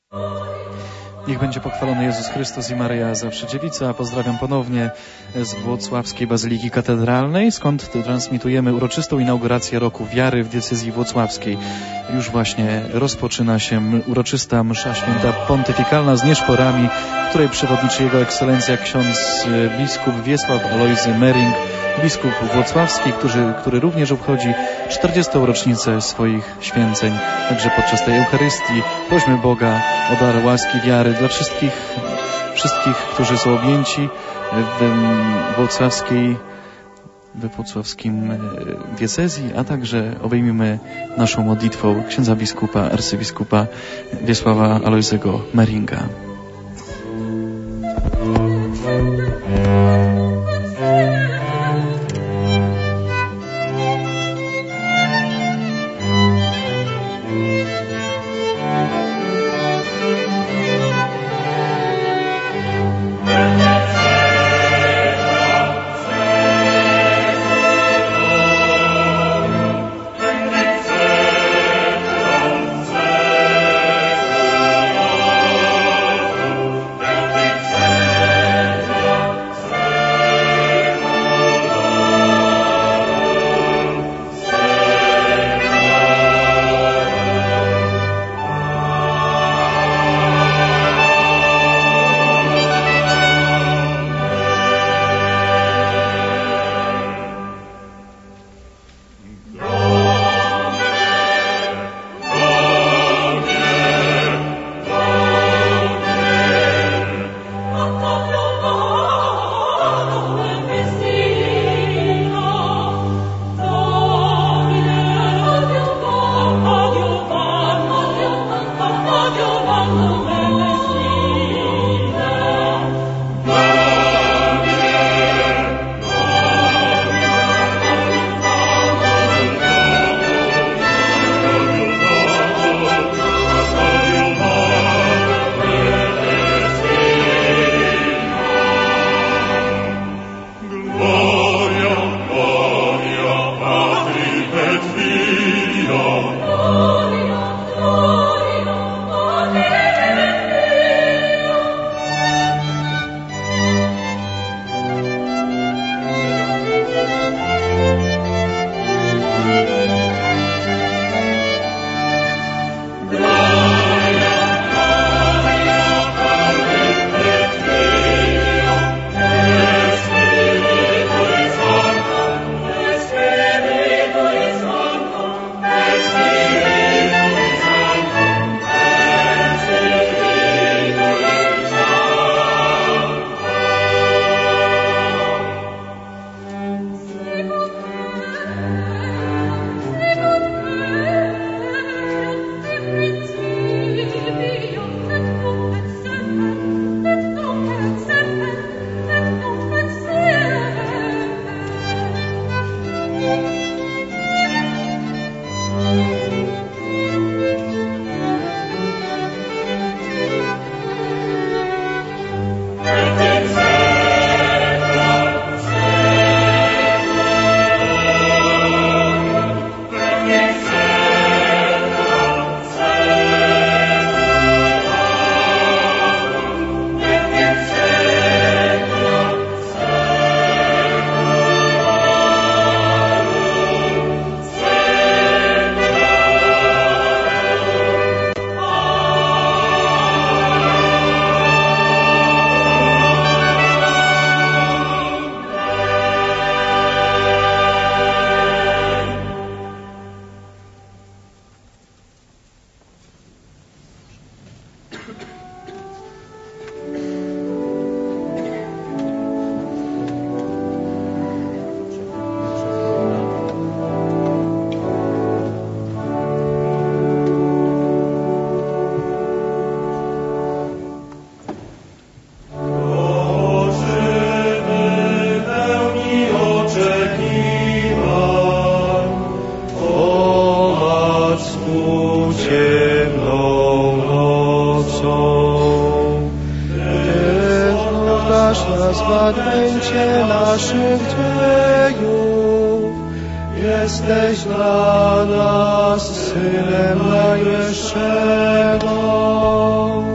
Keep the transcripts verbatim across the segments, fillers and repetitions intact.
Niech będzie pochwalony Jezus Chrystus i Maryja zawsze dziewica. Pozdrawiam ponownie z Włocławskiej Bazyliki Katedralnej, skąd transmitujemy uroczystą inaugurację Roku Wiary w diecezji włocławskiej. Już właśnie rozpoczyna się uroczysta msza święta pontyfikalna z nieszporami, której przewodniczy Jego Ekscelencja ksiądz biskup Wiesław Alojzy Mering, biskup włocławski, który, który również obchodzi czterdziestą rocznicę swoich święceń. Także podczas tej Eucharystii prośmy Boga o dar łaski wiary dla wszystkich, wszystkich, którzy są objęci w włocławskiej, we włocławskim diecezji, a także obejmijmy naszą modlitwą księdza biskupa, arcybiskupa Wiesława Alojzego Meringa. zbawieńcie naszych dziejów. Jesteś dla nas Synem Najwyższego.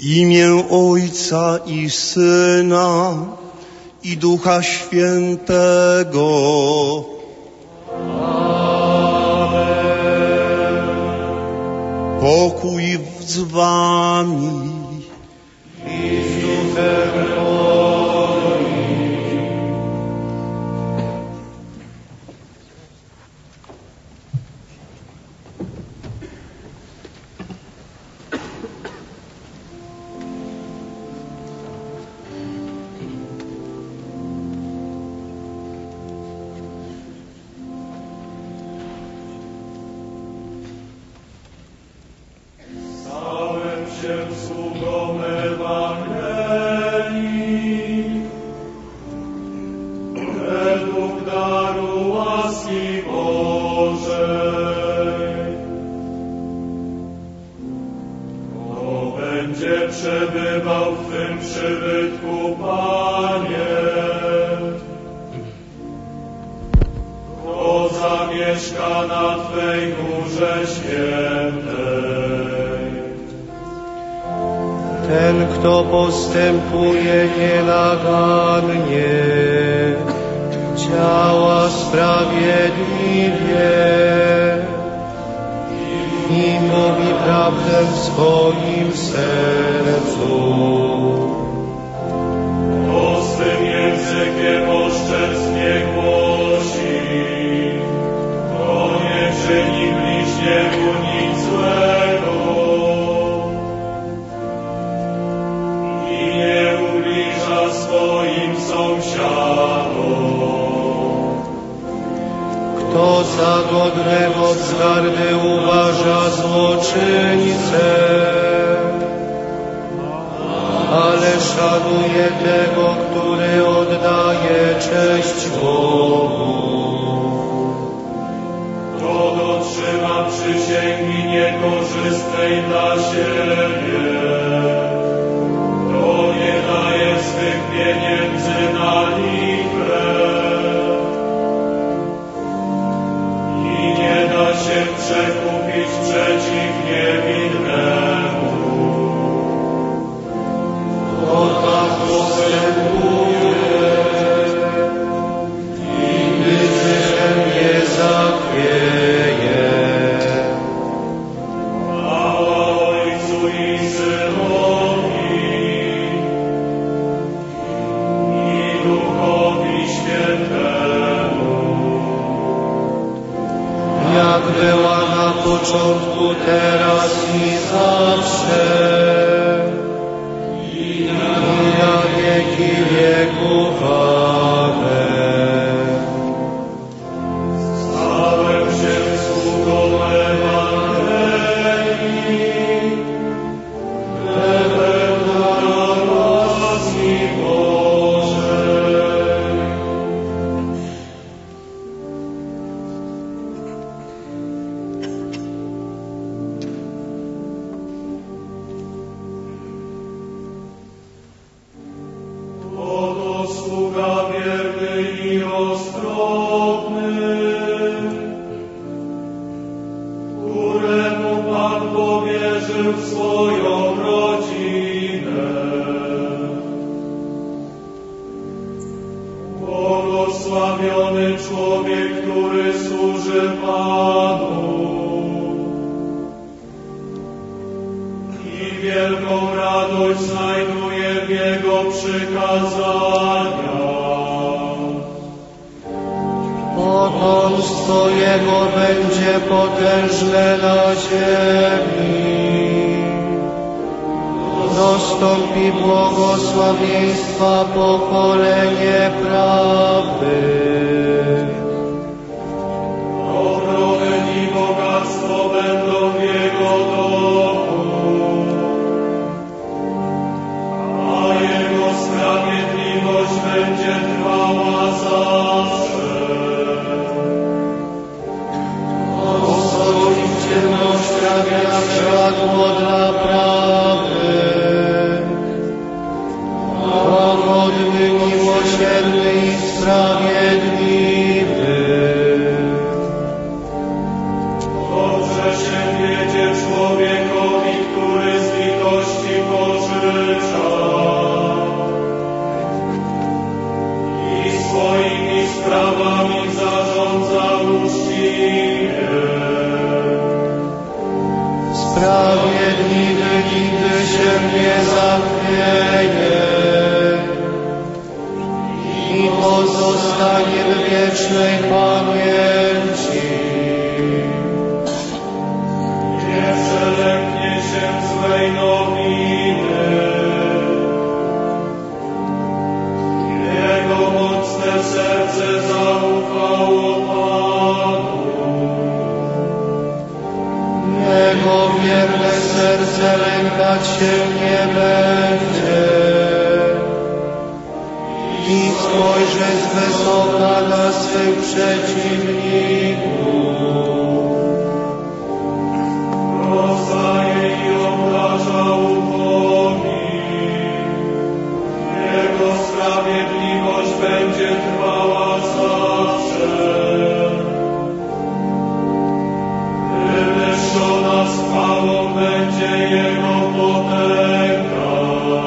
imię Ojca i Syna i Ducha Świętego. Amen. Pokój z wami i z duchem moim. Przebywał w Twym przybytku, Panie. Kto zamieszka na Twej górze świętej? Ten, kto postępuje nienagannie, działa sprawiedliwie i mówi prawdę w swoim sercu. Prostym językiem oszczędnie głosi, kto nie czyni bliźniemu nic złego i nie ubliża swoim sąsiadom. Kto za godnego wzgardy uważa złoczyńcę, ale szanuje tego, który oddaje cześć Bogu. Kto dotrzyma przysięgi niekorzystnej dla siebie, kto nie daje swych pieniędzy na lichwę i nie da się przekupić przeciw niewinnemu. Kto tak postępuje i grzechem nie zachwieje. Chwała Ojcu i Synowi i Duchowi Świętemu, Jak była na początku, teraz i zawsze, i na wieki wieków. Amen. stałem się sługą Ewangelii, pełna łaski Bożej. Oto sługa wierny i roztropny, któremu Pan powierzył swoją rodzinę. Błogosławiony człowiek, który służy Panu i wielką radość znajduje w Jego przykazaniach. Potomstwo Jego będzie potężne na ziemi. Dostąpi błogosławieństwa pokolenie prawych. Dobrobyt i bogactwo będą w Jego domu, a Jego sprawiedliwość będzie trwała zawsze. Ostoi w ciemnościach jak światło dla prawych. Łagodny, miłosierny i sprawiedliwy. Dobrze się wiedzie człowiekowi, który z litości pożył i pozostanie w wiecznej pamięci. Nie przeleknie się złej nowiny. Jego mocne serce zaufało Panu. Jego wierne serce lękać się nie będzie i spojrzy z wysoka na swych przeciwników. Rozdaje i obdarza ubogich. Jego sprawiedliwość będzie trwała zawsze. Wywyższona z chwałą będzie Jego potęga.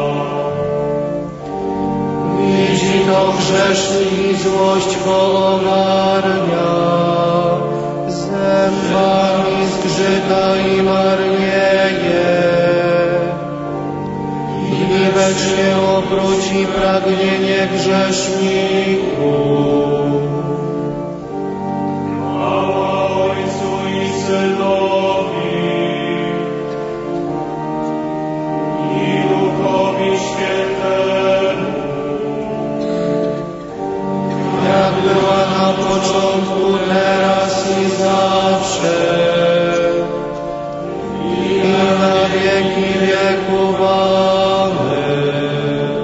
Widzi to grzesznik i złość go ogarnia. Zębami zgrzyta i marnieje. I widocznie obróci pragnienie grzeszników. Chwała Ojcu i Synowi i Duchowi Świętemu, Jak była na początku, teraz i zawsze, i na wieki wieków. Amen.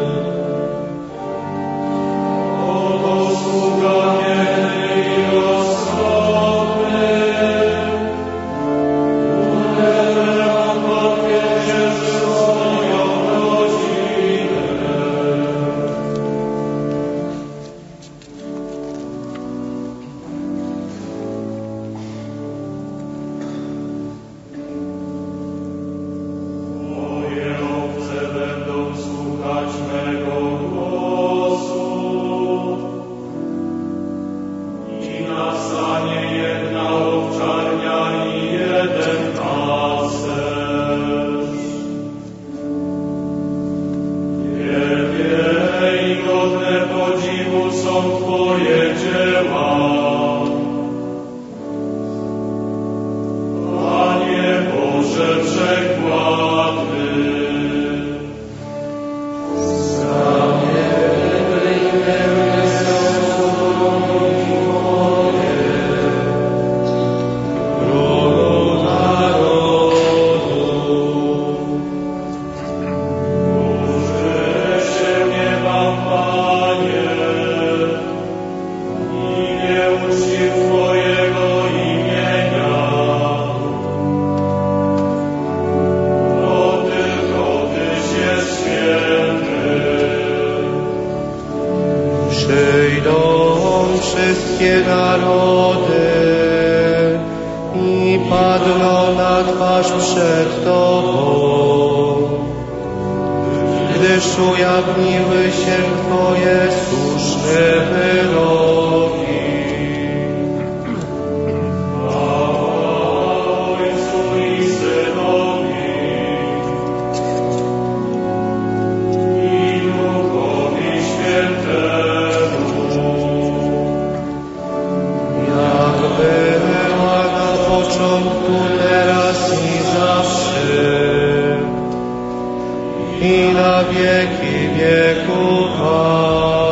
oto sługa wierny i rozsądny, któremu odwiedzie swoją rodzinę. Moje owce będą słuchać mego głosu i nastanie jedna owczarnia i jeden pasterz. Wielkie i godne podziwu są Twoje dzieła, Panie Boże Wszechwładny. Użyj się mnie Wam, Panie, i nie uczciw Twojego imienia. Bo tylko Tyś jest święty. Przyjdą wszystkie narody i padną na twarz przed Tobą, gdyż ujawniły się Twoje słuszne wyroki. Chwała Ojcu i Synowi i Duchowi Świętemu, Jak była na początku, teraz i zawsze, i na wieki wieków. Amen.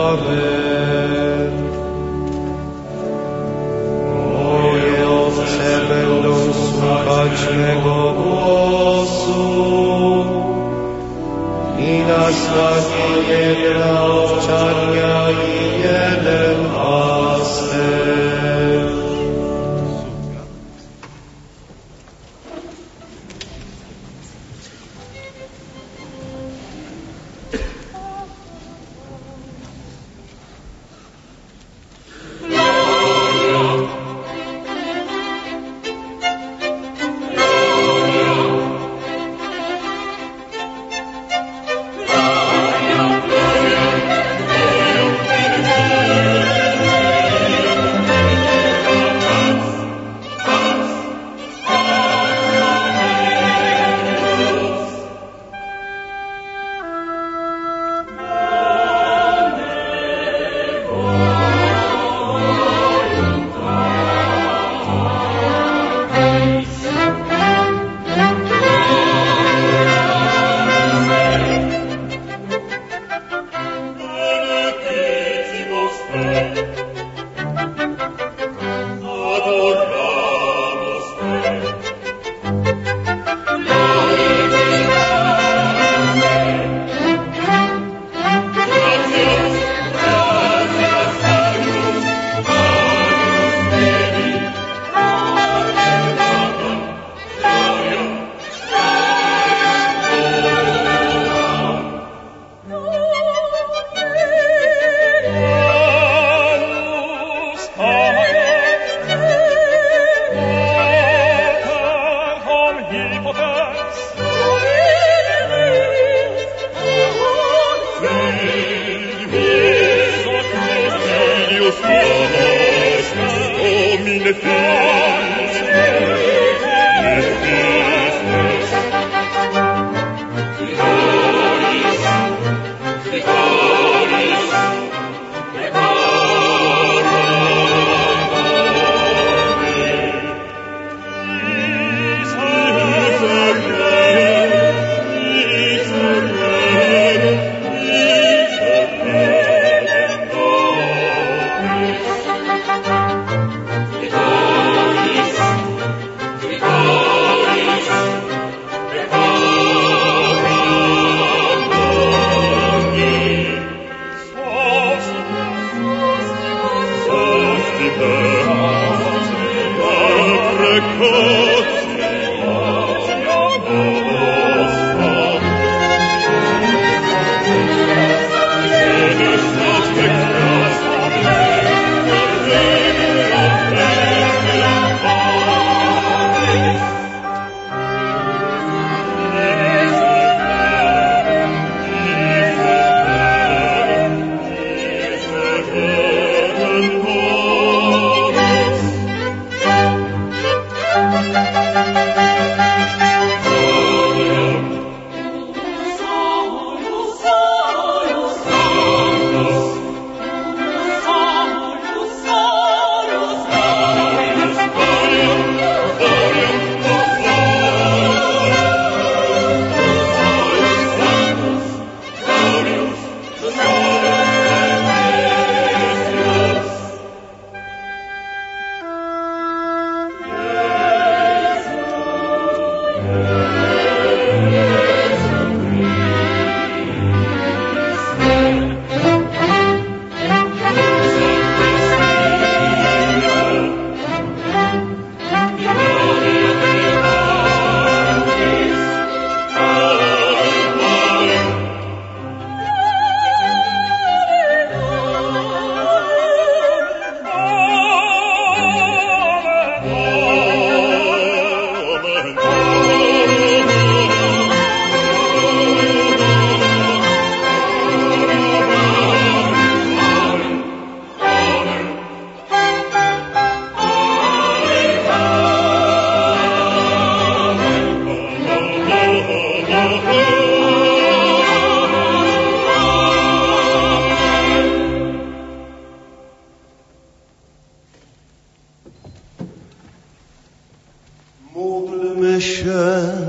Módlmy się.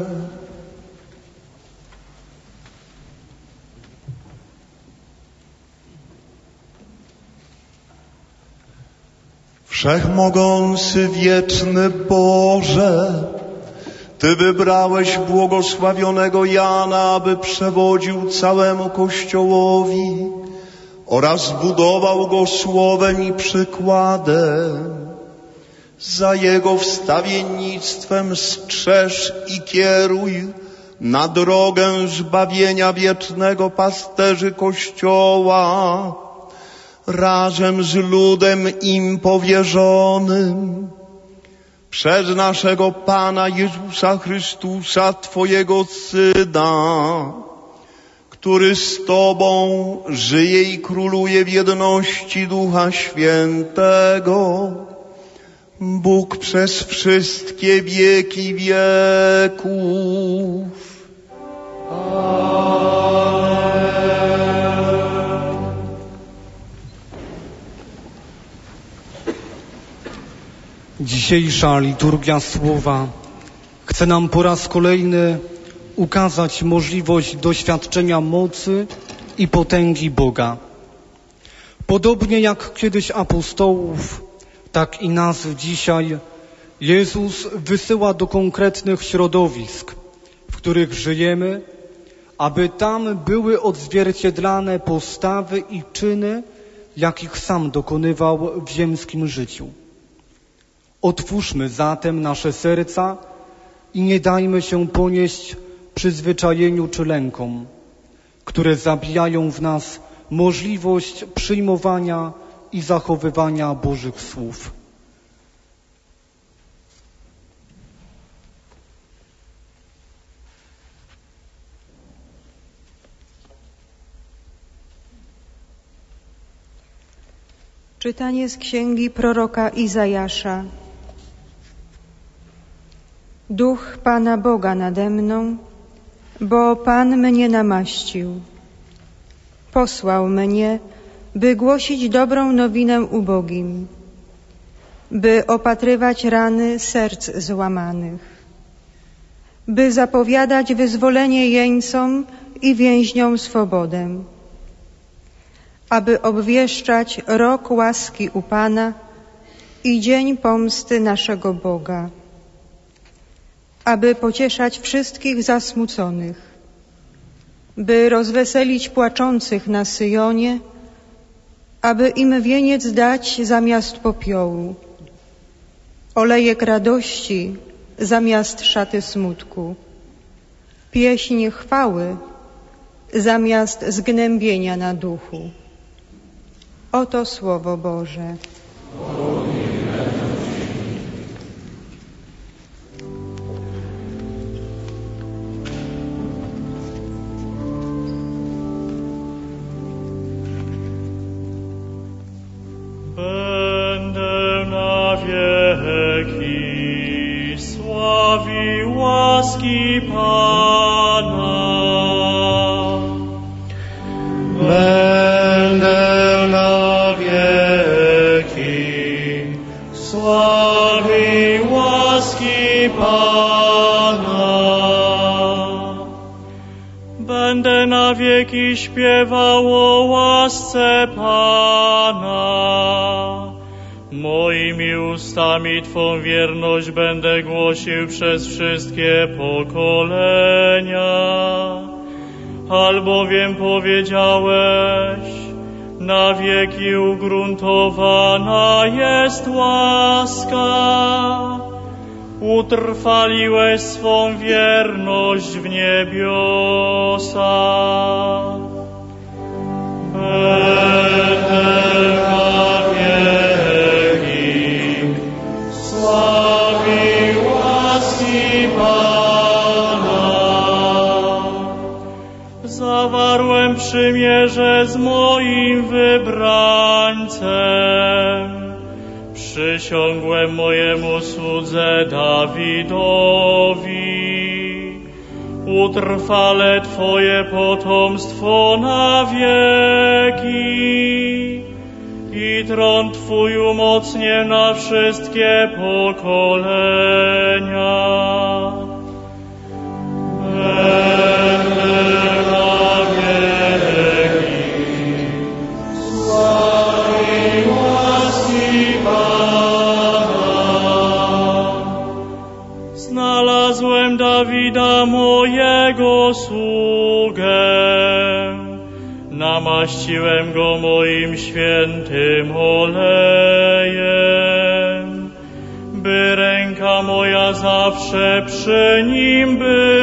Wszechmogący, wieczny Boże, Ty wybrałeś błogosławionego Jana, aby przewodził całemu Kościołowi oraz budował go słowem i przykładem. Za jego wstawiennictwem strzeż i kieruj na drogę zbawienia wiecznego pasterzy Kościoła, razem z ludem im powierzonym, przez naszego Pana Jezusa Chrystusa, Twojego Syna, który z Tobą żyje i króluje w jedności Ducha Świętego, Bóg przez wszystkie wieki wieków. Dzisiejsza liturgia słowa chce nam po raz kolejny ukazać możliwość doświadczenia mocy i potęgi Boga. Podobnie jak kiedyś apostołów, tak i nas dzisiaj Jezus wysyła do konkretnych środowisk, w których żyjemy, aby tam były odzwierciedlane postawy i czyny, jakich sam dokonywał w ziemskim życiu. Otwórzmy zatem nasze serca i nie dajmy się ponieść przyzwyczajeniu czy lękom, które zabijają w nas możliwość przyjmowania i zachowywania Bożych słów. Czytanie z księgi proroka Izajasza. Duch Pana Boga nade mną, bo Pan mnie namaścił. Posłał mnie, by głosić dobrą nowinę ubogim, by opatrywać rany serc złamanych, by zapowiadać wyzwolenie jeńcom i więźniom swobodę, aby obwieszczać rok łaski u Pana i dzień pomsty naszego Boga, aby pocieszać wszystkich zasmuconych, by rozweselić płaczących na Syjonie, aby im wieniec dać zamiast popiołu, olejek radości zamiast szaty smutku, pieśń chwały zamiast zgnębienia na duchu. Oto Słowo Boże. Będę na wieki sławił łaski Pana. Będę na wieki sławił łaski Pana. Będę na wieki śpiewał o łasce Pana. Moimi ustami Twą wierność będę głosił przez wszystkie pokolenia. Albowiem powiedziałeś, na wieki ugruntowana jest łaska. Utrwaliłeś swą wierność w niebiosach. Będę na wieki sławił łaski Pana. Zawarłem przymierze z moim wybrańcem. Przysiągłem mojemu słudze Dawidowi. Utrwale Twoje potomstwo na wieki i tron Twój umocnię na wszystkie pokolenia. Będę na wieki sławił łaski Pana. Znalazłem Dawida mojego sługę, namaściłem go moim świętym olejem, by ręka moja zawsze przy nim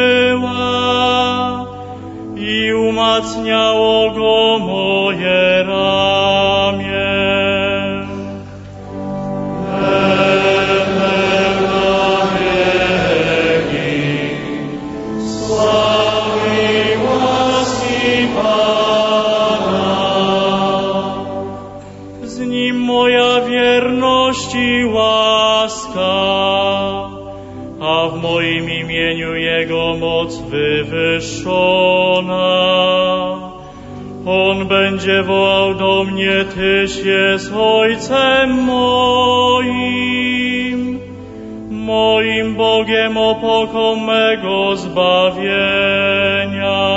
była i umacniało go moje ramię. Będę na wieki sławił łaski Pana. Z nim moja wierność i łaska, a w moim imieniu Jego moc wywyższona. On będzie wołał do mnie, Tyś jest Ojcem moim, moim Bogiem, opoką mego zbawienia.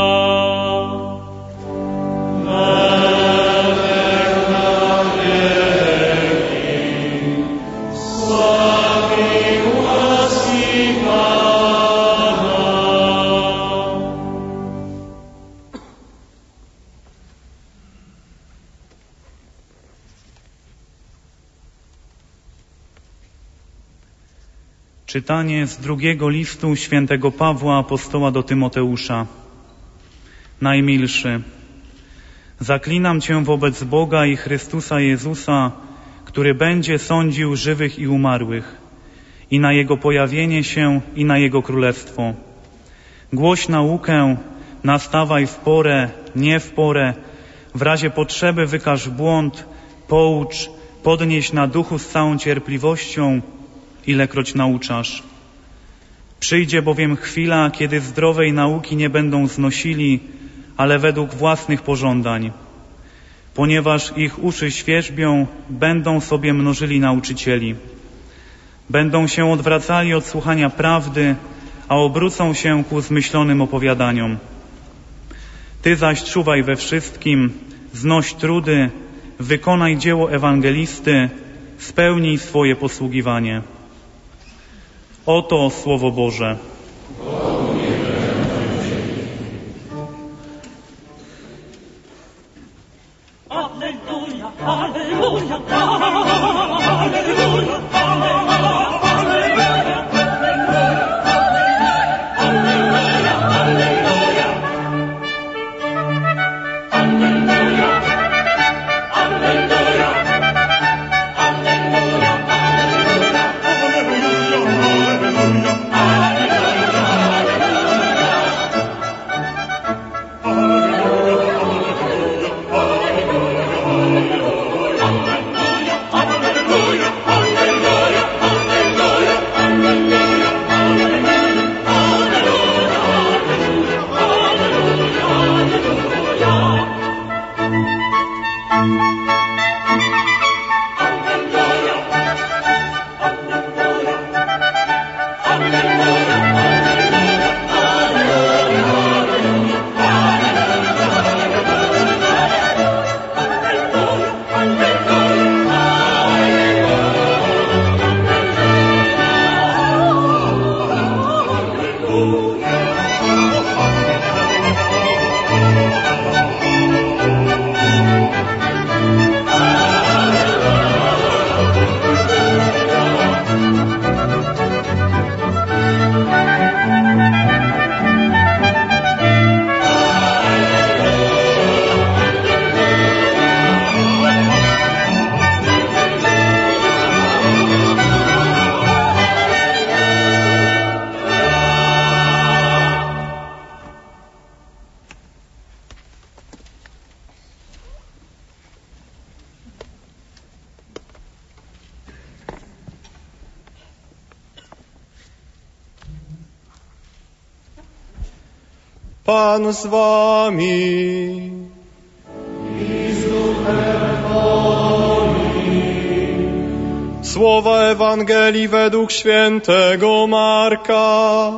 Czytanie z drugiego listu świętego Pawła apostoła do Tymoteusza. Najmilszy, zaklinam Cię wobec Boga i Chrystusa Jezusa, który będzie sądził żywych i umarłych, i na Jego pojawienie się, i na Jego królestwo. Głoś naukę, nastawaj w porę, nie w porę, w razie potrzeby wykaż błąd, poucz, podnieś na duchu z całą cierpliwością, ilekroć nauczasz. Przyjdzie bowiem chwila, kiedy zdrowej nauki nie będą znosili, ale według własnych pożądań. Ponieważ ich uszy świerzbią, będą sobie mnożyli nauczycieli. Będą się odwracali od słuchania prawdy, a obrócą się ku zmyślonym opowiadaniom. Ty zaś czuwaj we wszystkim, znoś trudy, wykonaj dzieło ewangelisty, spełnij swoje posługiwanie. Oto Słowo Boże. Alleluja, alleluja, alleluja, Pan z wami. I z duchem Twoim. Słowa Ewangelii według świętego Marka.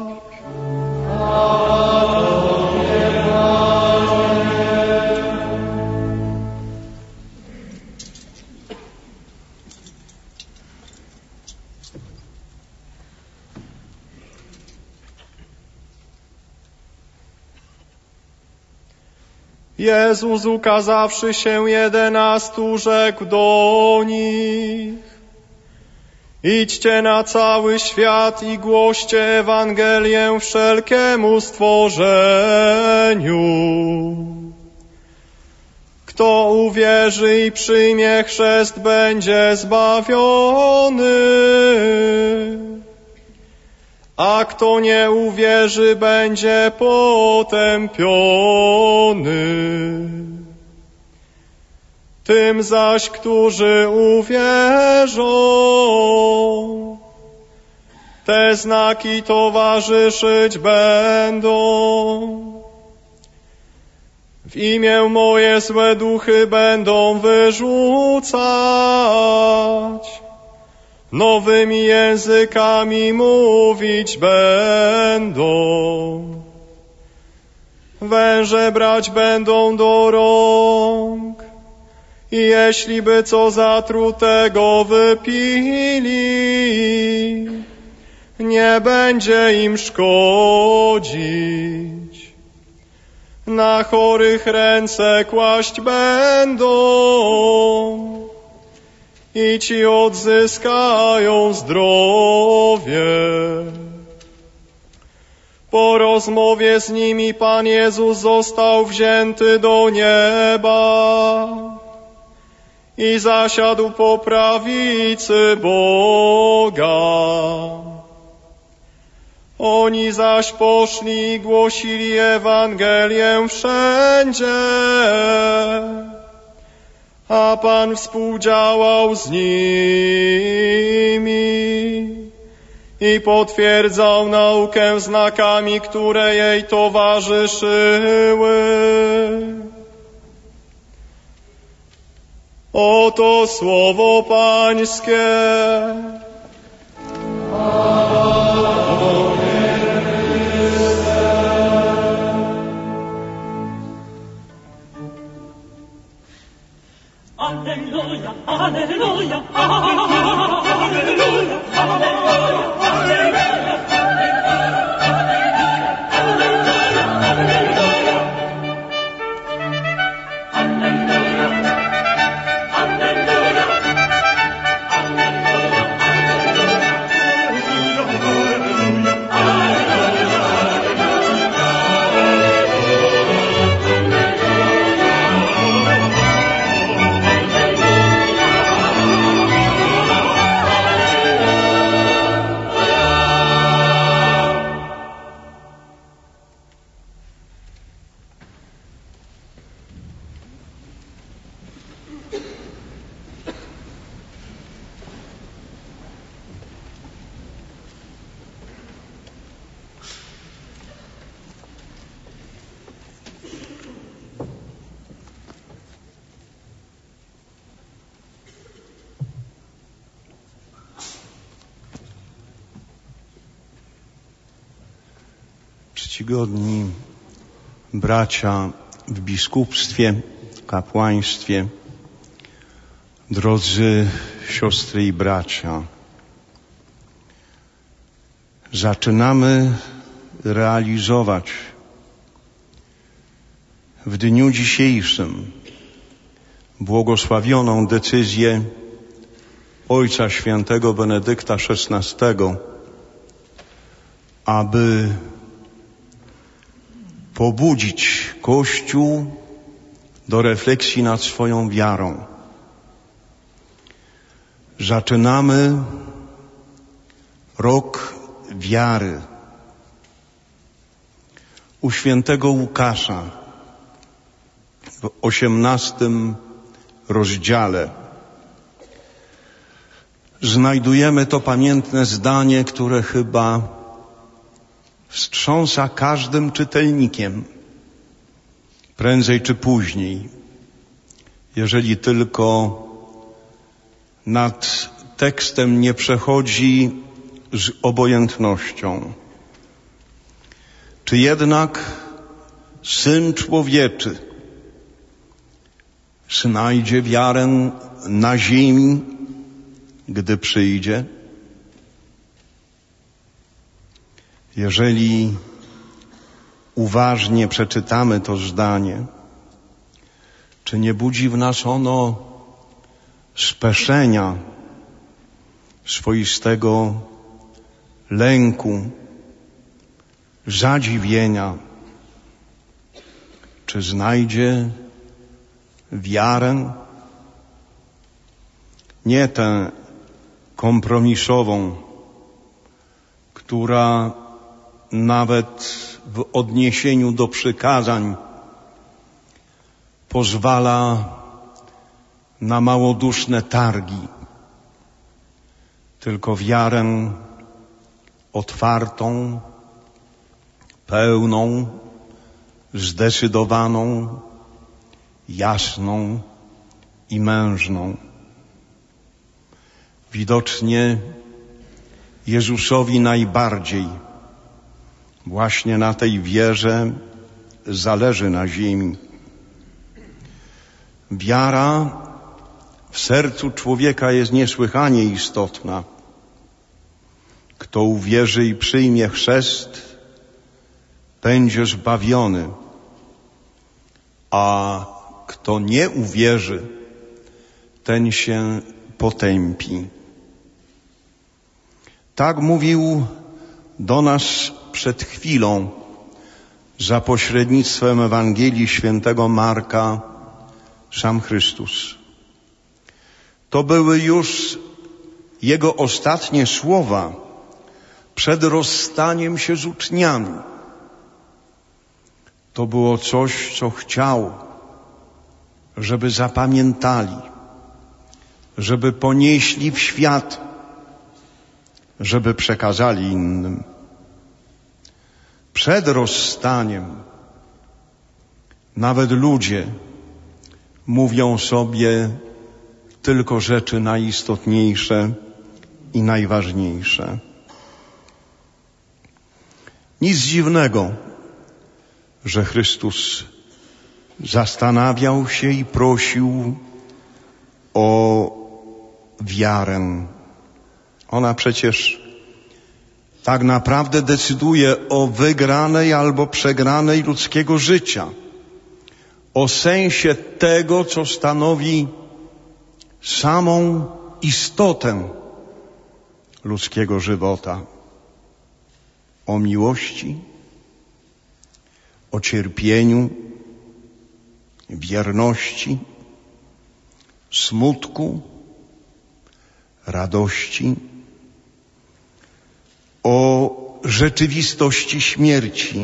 Jezus, ukazawszy się jedenastu, rzekł do nich: idźcie na cały świat i głoście Ewangelię wszelkiemu stworzeniu. Kto uwierzy i przyjmie chrzest, będzie zbawiony, a kto nie uwierzy, będzie potępiony. Tym zaś, którzy uwierzą, te znaki towarzyszyć będą. W imię moje złe duchy będą wyrzucać, nowymi językami mówić będą, węże brać będą do rąk i jeśli by co zatrutego wypili, nie będzie im szkodzić. Na chorych ręce kłaść będą i ci odzyskają zdrowie. Po rozmowie z nimi Pan Jezus został wzięty do nieba i zasiadł po prawicy Boga. Oni zaś poszli i głosili Ewangelię wszędzie, a Pan współdziałał z nimi i potwierdzał naukę znakami, które jej towarzyszyły. Oto słowo Pańskie. Alleluja, alleluja, alleluja, alleluja, Czcigodni bracia w biskupstwie, w kapłaństwie, drodzy siostry i bracia, zaczynamy realizować w dniu dzisiejszym błogosławioną decyzję Ojca Świętego Benedykta szesnastego, aby pobudzić Kościół do refleksji nad swoją wiarą. Zaczynamy rok wiary. U świętego Łukasza w osiemnastym rozdziale znajdujemy to pamiętne zdanie, które chyba wstrząsa każdym czytelnikiem, prędzej czy później, jeżeli tylko nad tekstem nie przechodzi z obojętnością. Czy jednak Syn Człowieczy znajdzie wiarę na ziemi, gdy przyjdzie? Jeżeli uważnie przeczytamy to zdanie, czy nie budzi w nas ono speszenia, swoistego lęku, zadziwienia? Czy znajdzie wiarę? Nie tę kompromisową, która nawet w odniesieniu do przykazań pozwala na małoduszne targi, tylko wiarę otwartą, pełną, zdecydowaną, jasną i mężną. Widocznie Jezusowi najbardziej właśnie na tej wierze zależy na ziemi. Wiara w sercu człowieka jest niesłychanie istotna. Kto uwierzy i przyjmie chrzest, będzie zbawiony, a kto nie uwierzy, ten się potępi. Tak mówił do nas przed chwilą za pośrednictwem Ewangelii świętego Marka sam Chrystus. To były już Jego ostatnie słowa przed rozstaniem się z uczniami. To było coś, co chciał, żeby zapamiętali, żeby ponieśli w świat, żeby przekazali innym. Przed rozstaniem nawet ludzie mówią sobie tylko rzeczy najistotniejsze i najważniejsze. Nic dziwnego, że Chrystus zastanawiał się i prosił o wiarę. Ona przecież tak naprawdę decyduje o wygranej albo przegranej ludzkiego życia, o sensie tego, co stanowi samą istotę ludzkiego żywota, o miłości, o cierpieniu, wierności, smutku, radości, o rzeczywistości śmierci.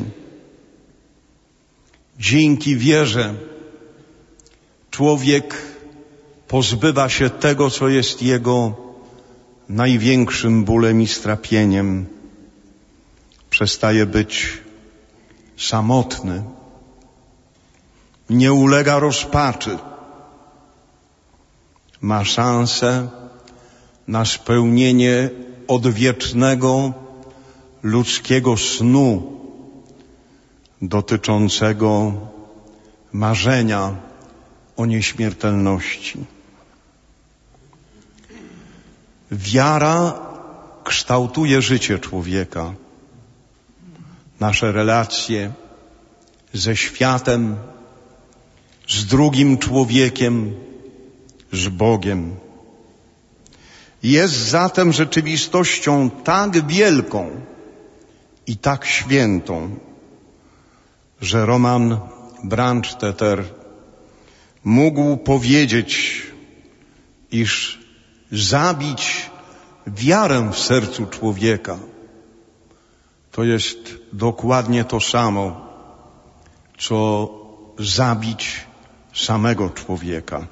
Dzięki wierze człowiek pozbywa się tego, co jest jego największym bólem i strapieniem. Przestaje być samotny. Nie ulega rozpaczy. Ma szansę na spełnienie odwiecznego ludzkiego snu dotyczącego marzenia o nieśmiertelności. Wiara kształtuje życie człowieka, nasze relacje ze światem, z drugim człowiekiem, z Bogiem. Jest zatem rzeczywistością tak wielką i tak świętą, że Roman Brandstetter mógł powiedzieć, iż zabić wiarę w sercu człowieka to jest dokładnie to samo, co zabić samego człowieka.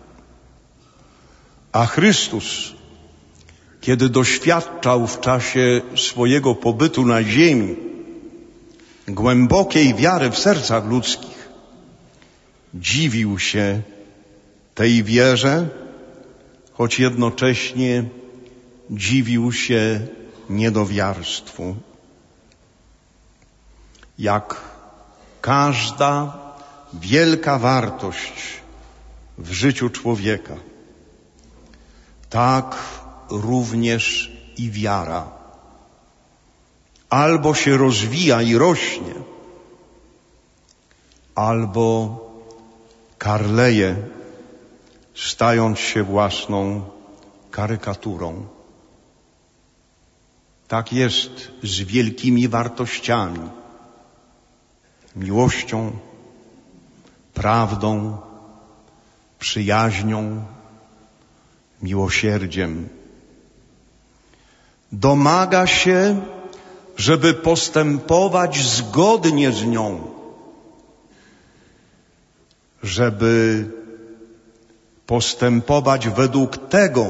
A Chrystus, kiedy doświadczał w czasie swojego pobytu na ziemi głębokiej wiary w sercach ludzkich, dziwił się tej wierze, choć jednocześnie dziwił się niedowiarstwu. Jak każda wielka wartość w życiu człowieka, tak również i wiara. Albo się rozwija i rośnie, albo karleje, stając się własną karykaturą. Tak jest z wielkimi wartościami, miłością, prawdą, przyjaźnią, miłosierdziem. Domaga się, żeby postępować zgodnie z nią, żeby postępować według tego,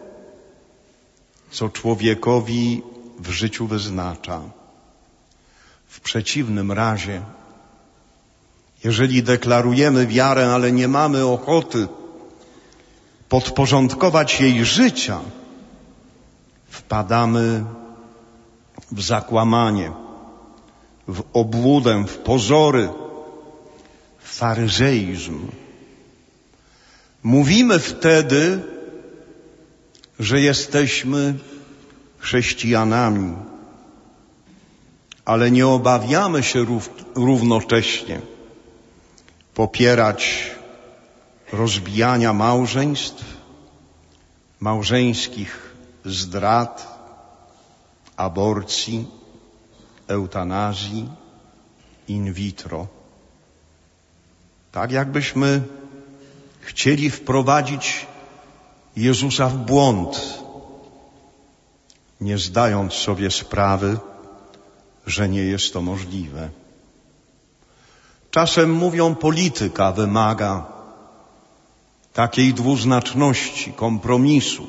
co człowiekowi w życiu wyznacza. W przeciwnym razie, jeżeli deklarujemy wiarę, ale nie mamy ochoty podporządkować jej życia, wpadamy w zakłamanie, w obłudę, w pozory, w faryzeizm. Mówimy wtedy, że jesteśmy chrześcijanami, ale nie obawiamy się rów, równocześnie popierać rozbijania małżeństw, małżeńskich zdrad, aborcji, eutanazji, in vitro. Tak jakbyśmy chcieli wprowadzić Jezusa w błąd, nie zdając sobie sprawy, że nie jest to możliwe. Czasem mówią, polityka wymaga, takiej dwuznaczności, kompromisu.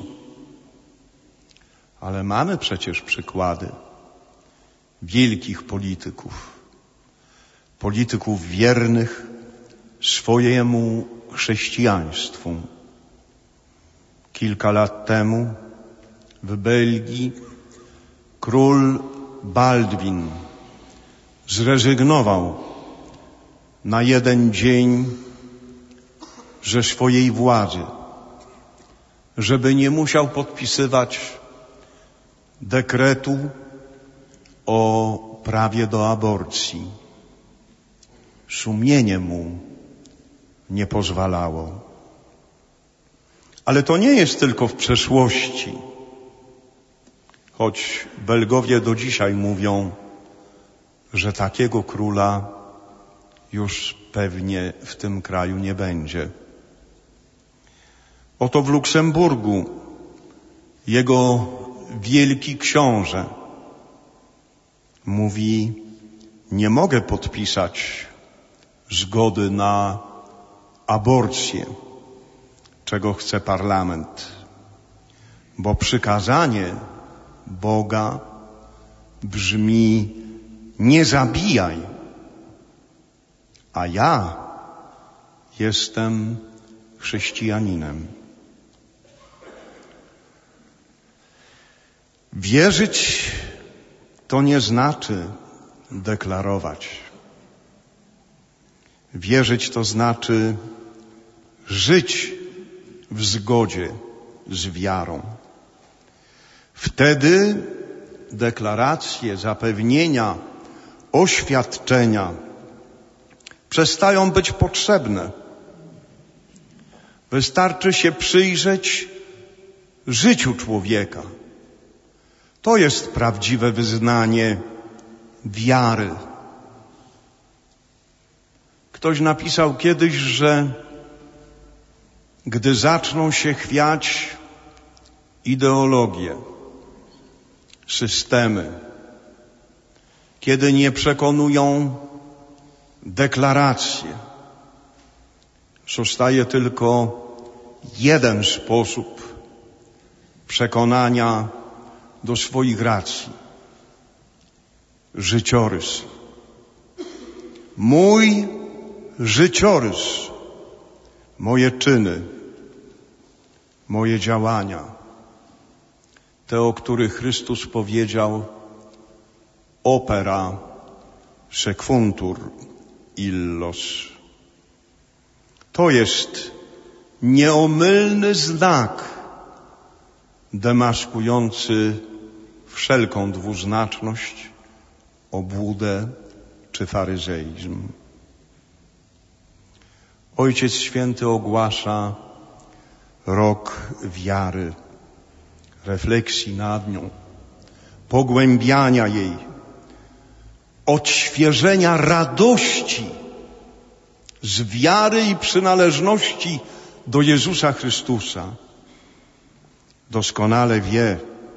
Ale mamy przecież przykłady wielkich polityków, polityków wiernych swojemu chrześcijaństwu. Kilka lat temu w Belgii król Baldwin zrezygnował na jeden dzień ze swojej władzy, żeby nie musiał podpisywać dekretu o prawie do aborcji. Sumienie mu nie pozwalało. Ale to nie jest tylko w przeszłości. Choć Belgowie do dzisiaj mówią, że takiego króla już pewnie w tym kraju nie będzie. Oto w Luksemburgu jego wielki książę mówi: nie mogę podpisać zgody na aborcję, czego chce parlament, bo przykazanie Boga brzmi: nie zabijaj, a ja jestem chrześcijaninem. Wierzyć to nie znaczy deklarować. Wierzyć to znaczy żyć w zgodzie z wiarą. Wtedy deklaracje, zapewnienia, oświadczenia przestają być potrzebne. Wystarczy się przyjrzeć życiu człowieka. To jest prawdziwe wyznanie wiary. Ktoś napisał kiedyś, że gdy zaczną się chwiać ideologie, systemy, kiedy nie przekonują deklaracje, zostaje tylko jeden sposób przekonania do swoich racji. Życiorys. Mój życiorys, moje czyny, moje działania, te, o których Chrystus powiedział: opera sequuntur illos. To jest nieomylny znak demaskujący wszelką dwuznaczność, obłudę czy faryzeizm. Ojciec Święty ogłasza rok wiary, refleksji nad nią, pogłębiania jej, odświeżenia radości z wiary i przynależności do Jezusa Chrystusa. Doskonale wie,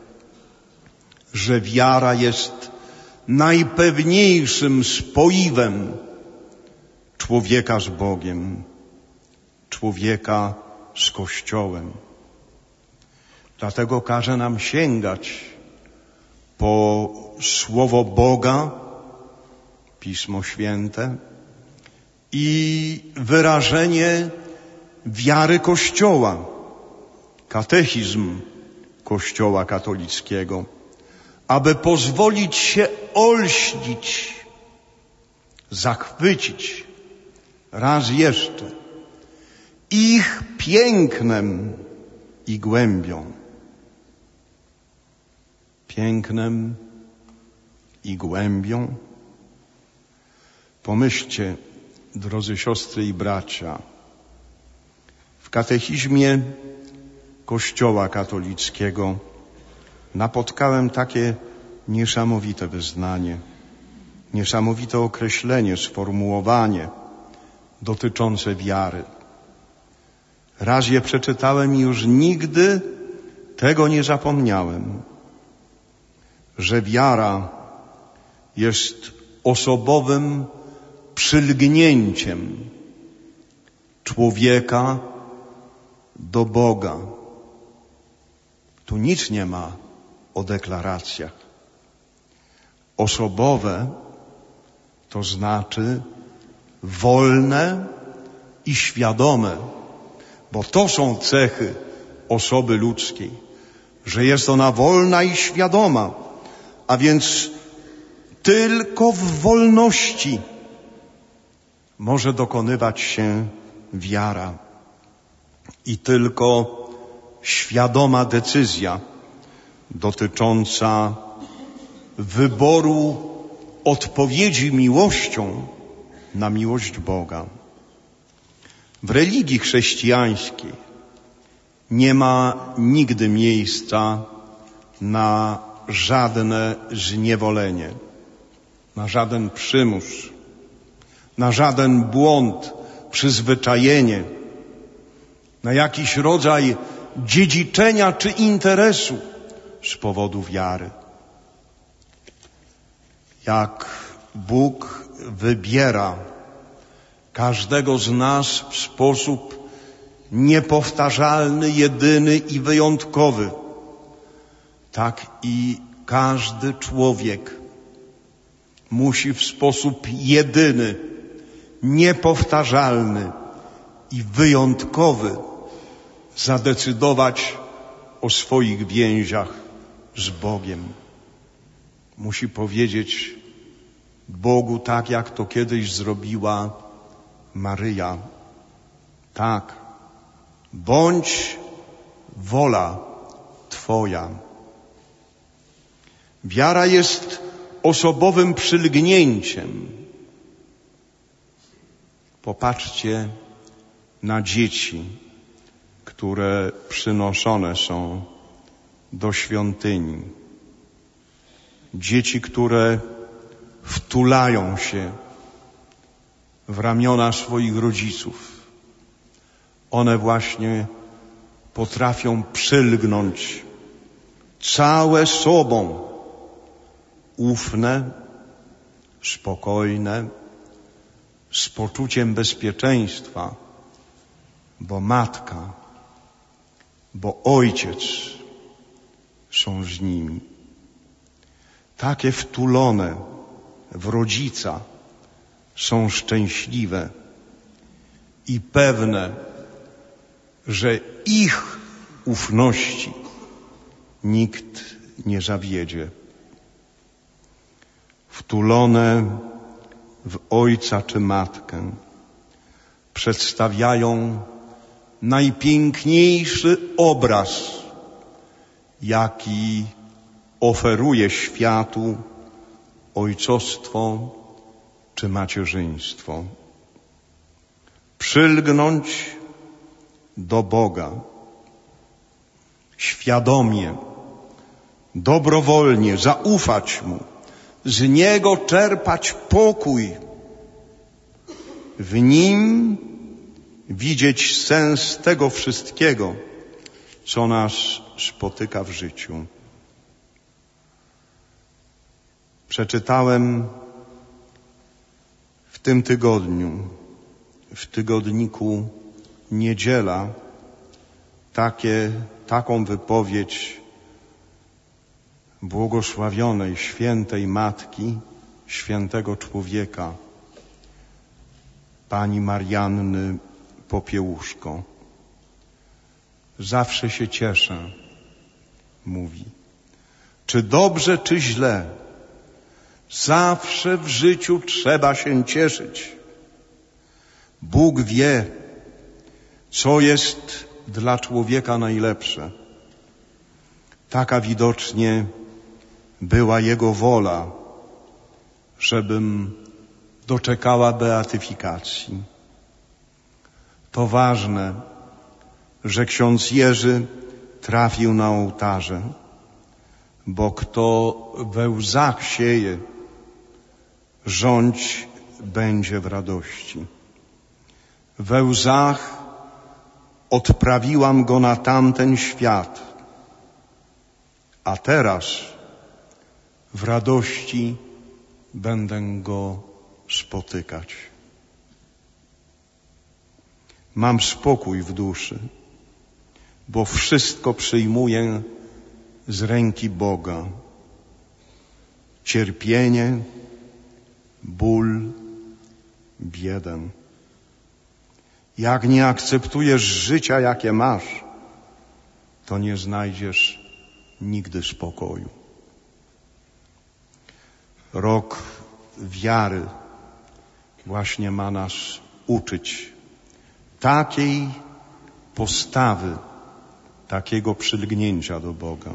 że wiara jest najpewniejszym spoiwem człowieka z Bogiem, człowieka z Kościołem. Dlatego każe nam sięgać po Słowo Boga, Pismo Święte i wyrażenie wiary Kościoła, katechizm Kościoła katolickiego, aby pozwolić się olśnić, zachwycić raz jeszcze ich pięknem i głębią. Pięknem i głębią. Pomyślcie, drodzy siostry i bracia, w katechizmie Kościoła katolickiego napotkałem takie niesamowite wyznanie, niesamowite określenie, sformułowanie dotyczące wiary. Raz je przeczytałem i już nigdy tego nie zapomniałem, że wiara jest osobowym przylgnięciem człowieka do Boga. Tu nic nie ma o deklaracjach. Osobowe to znaczy wolne i świadome, bo to są cechy osoby ludzkiej, że jest ona wolna i świadoma, a więc tylko w wolności może dokonywać się wiara i tylko świadoma decyzja dotycząca wyboru odpowiedzi miłością na miłość Boga. W religii chrześcijańskiej nie ma nigdy miejsca na żadne zniewolenie, na żaden przymus, na żaden błąd, przyzwyczajenie, na jakiś rodzaj dziedziczenia czy interesu z powodu wiary. Jak Bóg wybiera każdego z nas w sposób niepowtarzalny, jedyny i wyjątkowy, tak i każdy człowiek musi w sposób jedyny, niepowtarzalny i wyjątkowy zadecydować o swoich więziach z Bogiem. Musi powiedzieć Bogu tak, jak to kiedyś zrobiła Maryja. Tak, bądź wola Twoja. Wiara jest osobowym przylgnięciem. Popatrzcie na dzieci, które przynoszone są do świątyni. Dzieci, które wtulają się w ramiona swoich rodziców. One właśnie potrafią przylgnąć całe sobą, ufne, spokojne, z poczuciem bezpieczeństwa, bo matka, bo ojciec są z nimi. Takie wtulone w rodzica są szczęśliwe i pewne, że ich ufności nikt nie zawiedzie. Wtulone w ojca czy matkę przedstawiają najpiękniejszy obraz, jaki oferuje światu ojcostwo czy macierzyństwo. Przylgnąć do Boga świadomie, dobrowolnie, zaufać Mu, z Niego czerpać pokój, w Nim widzieć sens tego wszystkiego, co nas spotyka w życiu. Przeczytałem w tym tygodniu, w tygodniku Niedziela, takie, taką wypowiedź błogosławionej, świętej Matki, świętego człowieka, pani Marianny Popiełuszko. Zawsze się cieszę, mówi. Czy dobrze, czy źle, zawsze w życiu trzeba się cieszyć. Bóg wie, co jest dla człowieka najlepsze. Taka widocznie była Jego wola, żebym doczekała beatyfikacji. To ważne, że ksiądz Jerzy trafił na ołtarze, bo kto we łzach sieje, rządź będzie w radości. We łzach odprawiłam go na tamten świat, a teraz w radości będę go spotykać. Mam spokój w duszy, bo wszystko przyjmuję z ręki Boga. Cierpienie, ból, biedę. Jak nie akceptujesz życia, jakie masz, to nie znajdziesz nigdy spokoju. Rok wiary właśnie ma nas uczyć takiej postawy, takiego przylgnięcia do Boga.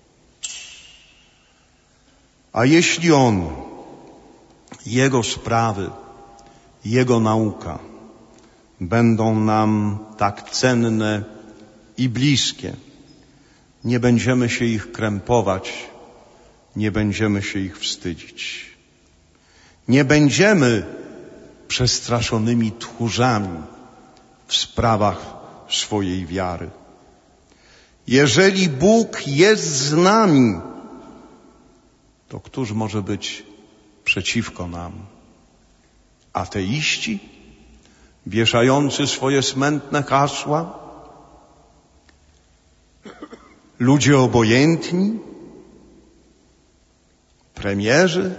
A jeśli On, Jego sprawy, Jego nauka będą nam tak cenne i bliskie, nie będziemy się ich krępować, nie będziemy się ich wstydzić. Nie będziemy przestraszonymi tchórzami w sprawach swojej wiary. Jeżeli Bóg jest z nami, to któż może być przeciwko nam? Ateiści, wieszający swoje smętne hasła? Ludzie obojętni? Premierzy?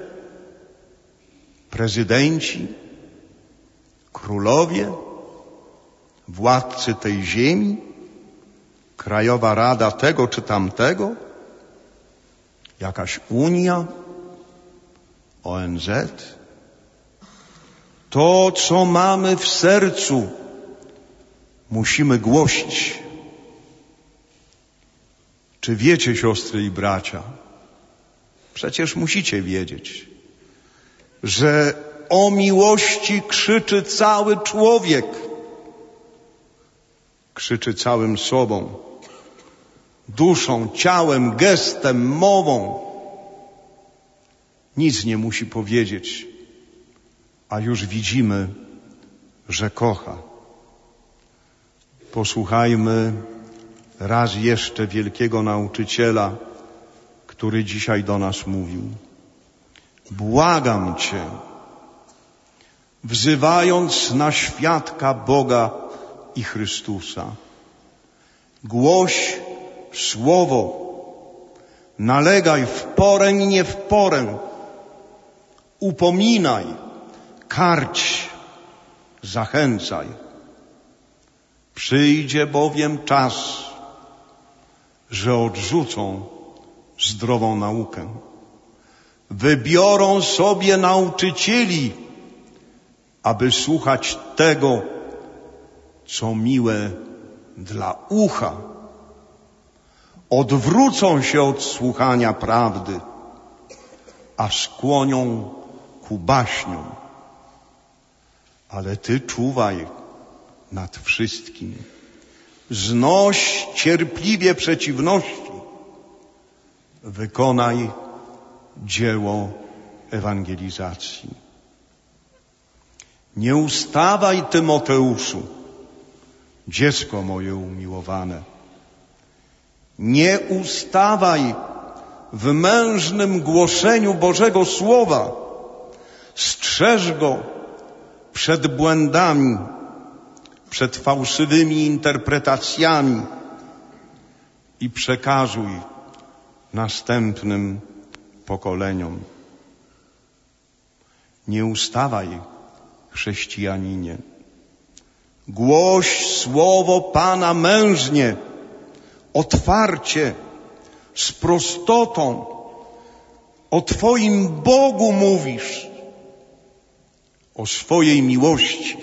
Prezydenci? Królowie? Władcy tej ziemi? Krajowa Rada tego czy tamtego? Jakaś Unia? O N Z? To, co mamy w sercu, musimy głosić. Czy wiecie, siostry i bracia? Przecież musicie wiedzieć, że o miłości krzyczy cały człowiek. Krzyczy całym sobą, duszą, ciałem, gestem, mową. Nic nie musi powiedzieć, a już widzimy, że kocha. Posłuchajmy raz jeszcze wielkiego nauczyciela, który dzisiaj do nas mówił. Błagam Cię, wzywając na świadka Boga i Chrystusa, głoś słowo, nalegaj w porę i nie w porę, upominaj, karć, zachęcaj. Przyjdzie bowiem czas, że odrzucą zdrową naukę. Wybiorą sobie nauczycieli, aby słuchać tego, co miłe dla ucha. Odwrócą się od słuchania prawdy, a skłonią ku baśniom. Ale Ty czuwaj nad wszystkim. Znoś cierpliwie przeciwności. Wykonaj dzieło ewangelizacji. Nie ustawaj, Tymoteuszu, dziecko moje umiłowane. Nie ustawaj w mężnym głoszeniu Bożego Słowa. Strzeż go przed błędami, przed fałszywymi interpretacjami i przekazuj następnym pokoleniom. Nie ustawaj, chrześcijaninie. Głoś słowo Pana mężnie, otwarcie, z prostotą. O Twoim Bogu mówisz, o swojej miłości.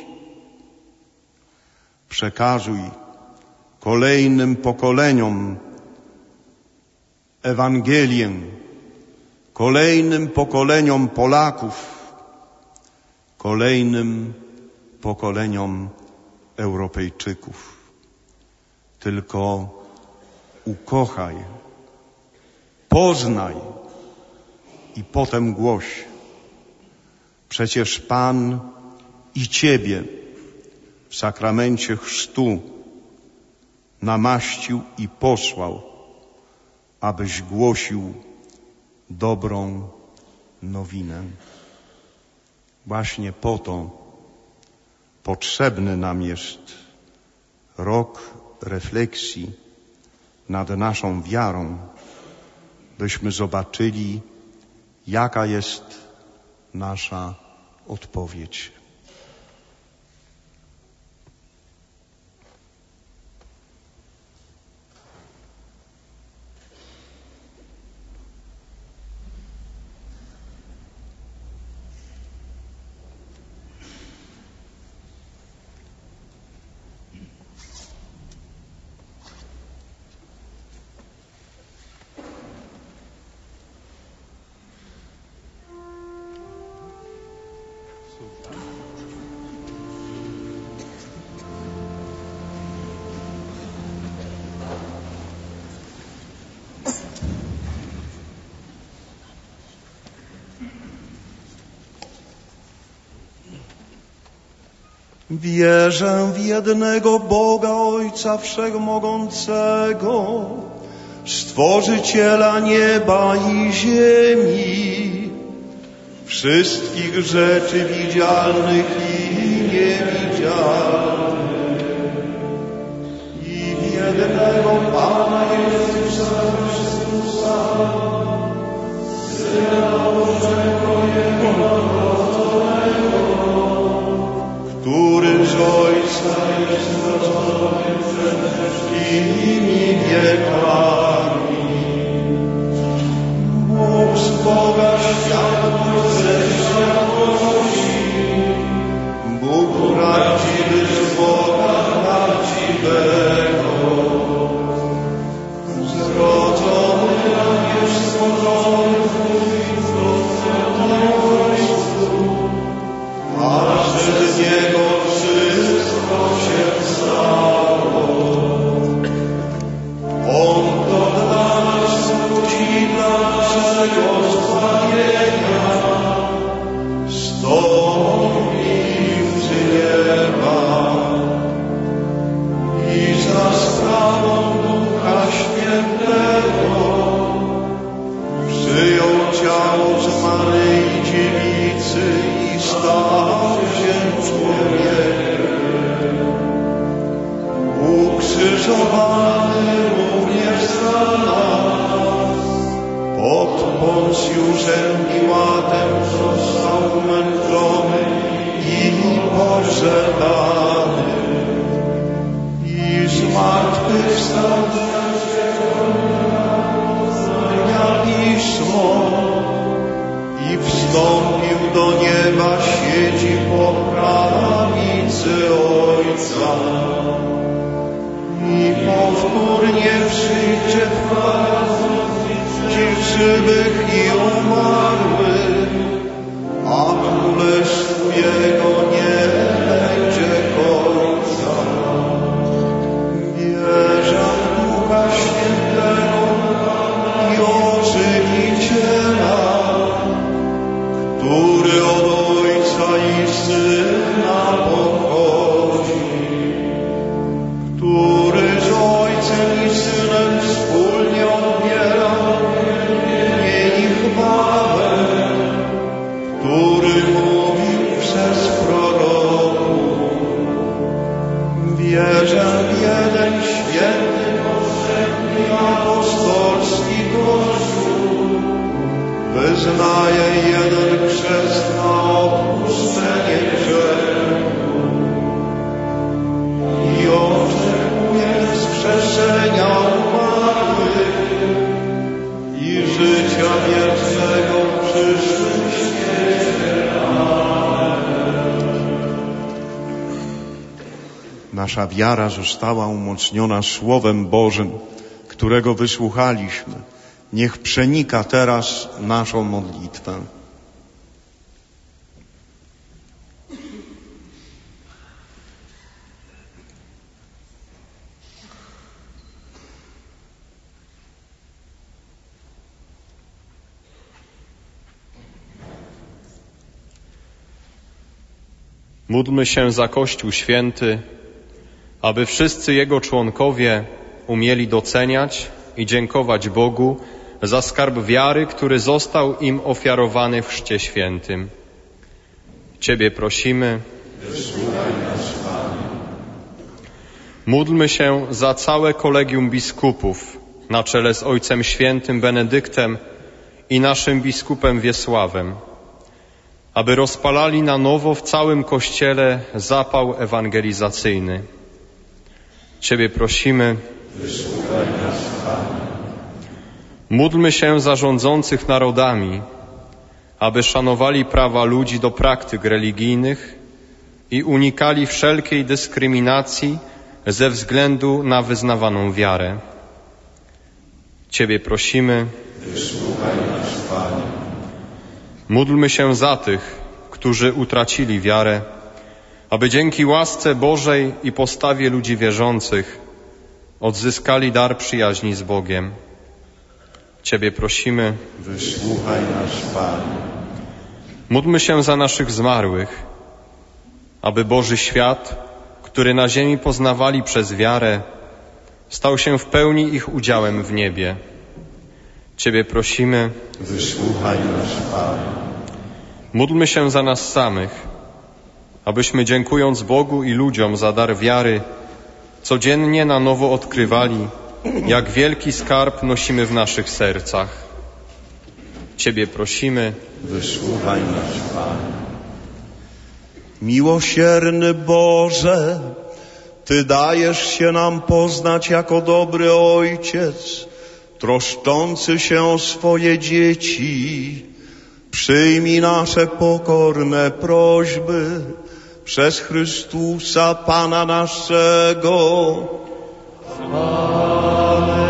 Przekazuj kolejnym pokoleniom Ewangelię, kolejnym pokoleniom Polaków, kolejnym pokoleniom Europejczyków. Tylko ukochaj, poznaj i potem głoś. Przecież Pan i Ciebie w sakramencie chrztu namaścił i posłał, abyś głosił dobrą nowinę. Właśnie po to potrzebny nam jest rok refleksji nad naszą wiarą, byśmy zobaczyli, jaka jest nasza odpowiedź. Wierzę w jednego Boga, Ojca Wszechmogącego, Stworzyciela nieba i ziemi, wszystkich rzeczy widzialnych i niewidzialnych, i w jednego Pana Jezusa Chrystusa, Syna Bożego jednorodzonego, który z Ojca jest zrodzony przed wszystkimi wiekami. Bóg z Boga światłość ze światłości, Bóg prawdziwy z Boga prawdziwego, zrodzony, a nie stworzony w a przez Niego wszystko się stało. On to dla nas ludzi, dla naszego zbawienia, stąpił z nieba i za sprawą Ducha Świętego przyjął ciało z Maryi Dziewicy i stał się człowiekiem. Ukrzyżowany również za nas, pod Poncjuszem Piłatem został męczony i pogrzebany i zmartwychwstał na Pismo i wstąpił do nieba, siedzi po prawicy Ojca i powtórnie przyjdzie w ci żywych i umarłych, a królestwu Jego nie będzie końca. Wierzę w Ducha Świętego i Ożywiciela, który od Ojca i Syna pochodzi, który z Ojcem i Synem wspólnie odbiera mienie i chwałę, który mówił przez proroków. Wierzę w jeden święty, powszechny apostolski Kościół, wyznaję jeden chrzest na odpuszczenie grzechów i oczekuję wskrzeszenia umarłych i życia wiecznego w przyszłym świecie. Nasza wiara została umocniona Słowem Bożym, którego wysłuchaliśmy. Niech przenika teraz naszą modlitwę. Módlmy się za Kościół Święty, aby wszyscy jego członkowie umieli doceniać i dziękować Bogu za skarb wiary, który został im ofiarowany w Chrzcie Świętym. Ciebie prosimy, wysłuchaj nas, Panie. Módlmy się za całe kolegium biskupów na czele z Ojcem Świętym Benedyktem i naszym biskupem Wiesławem, aby rozpalali na nowo w całym Kościele zapał ewangelizacyjny. Ciebie prosimy, wysłuchaj nas, Panie. Módlmy się za rządzących narodami, aby szanowali prawa ludzi do praktyk religijnych i unikali wszelkiej dyskryminacji ze względu na wyznawaną wiarę. Ciebie prosimy, wysłuchaj nas, Panie. Módlmy się za tych, którzy utracili wiarę, aby dzięki łasce Bożej i postawie ludzi wierzących odzyskali dar przyjaźni z Bogiem. Ciebie prosimy, wysłuchaj nas, Panie. Módlmy się za naszych zmarłych, aby Boży świat, który na ziemi poznawali przez wiarę, stał się w pełni ich udziałem w niebie. Ciebie prosimy, wysłuchaj nas, Panie. Módlmy się za nas samych, abyśmy dziękując Bogu i ludziom za dar wiary, codziennie na nowo odkrywali, jak wielki skarb nosimy w naszych sercach. Ciebie prosimy, wysłuchaj nas, Panie. Miłosierny Boże, Ty dajesz się nam poznać jako dobry Ojciec, troszczący się o swoje dzieci. Przyjmij nasze pokorne prośby przez Chrystusa Pana naszego. Amen.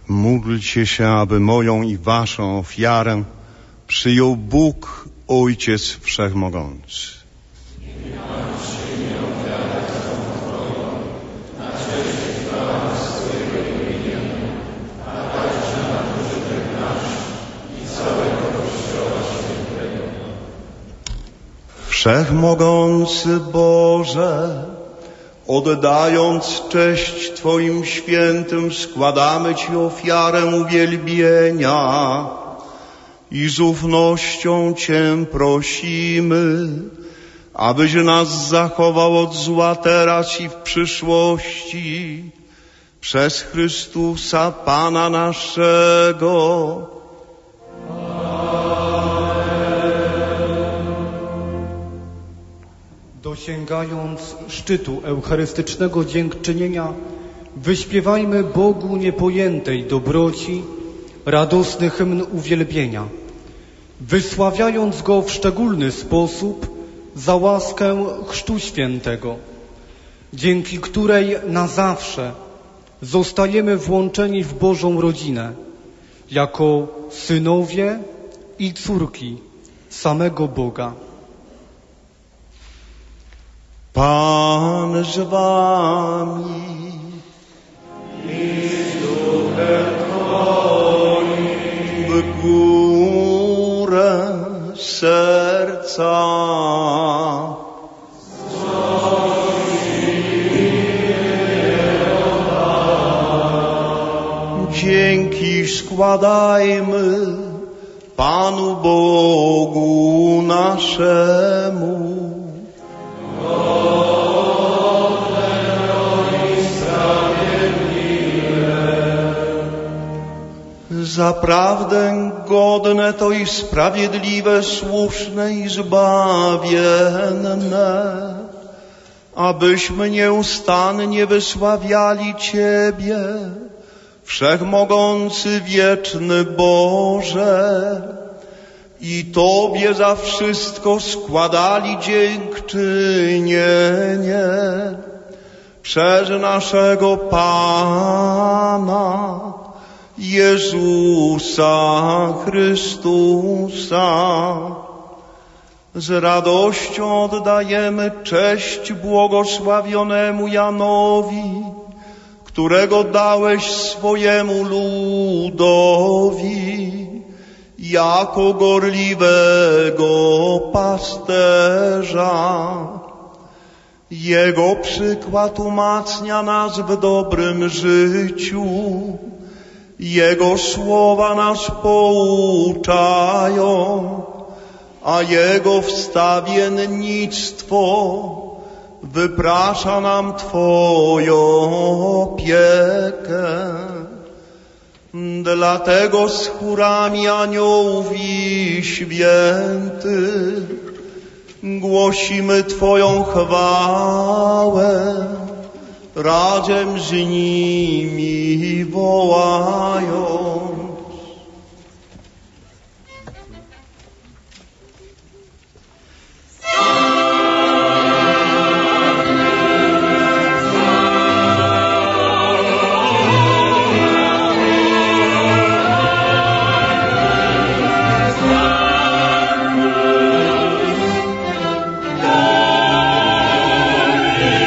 Módlcie się, aby moją i waszą ofiarę przyjął Bóg, Ojciec Wszechmogący. Wszechmogący Boże, oddając cześć Twoim świętym, składamy Ci ofiarę uwielbienia i z ufnością Cię prosimy, abyś nas zachował od zła teraz i w przyszłości przez Chrystusa Pana naszego. Dosięgając szczytu eucharystycznego dziękczynienia, wyśpiewajmy Bogu niepojętej dobroci radosny hymn uwielbienia, wysławiając Go w szczególny sposób za łaskę Chrztu Świętego, dzięki której na zawsze zostajemy włączeni w Bożą rodzinę jako synowie i córki samego Boga. Pan z wami i z duchem Twoim, w górę serca. Dzięki składajmy Panu Bogu naszemu. Zaprawdę godne to i sprawiedliwe, słuszne i zbawienne, abyśmy nieustannie wysławiali Ciebie, Wszechmogący, wieczny Boże, i Tobie za wszystko składali dziękczynienie przez naszego Pana Jezusa Chrystusa. Z radością oddajemy cześć błogosławionemu Janowi, którego dałeś swojemu ludowi jako gorliwego pasterza. Jego przykład umacnia nas w dobrym życiu. Jego słowa nas pouczają, a Jego wstawiennictwo wyprasza nam Twoją opiekę. Dlatego z chórami aniołów i świętych głosimy Twoją chwałę, razem z nimi wołając.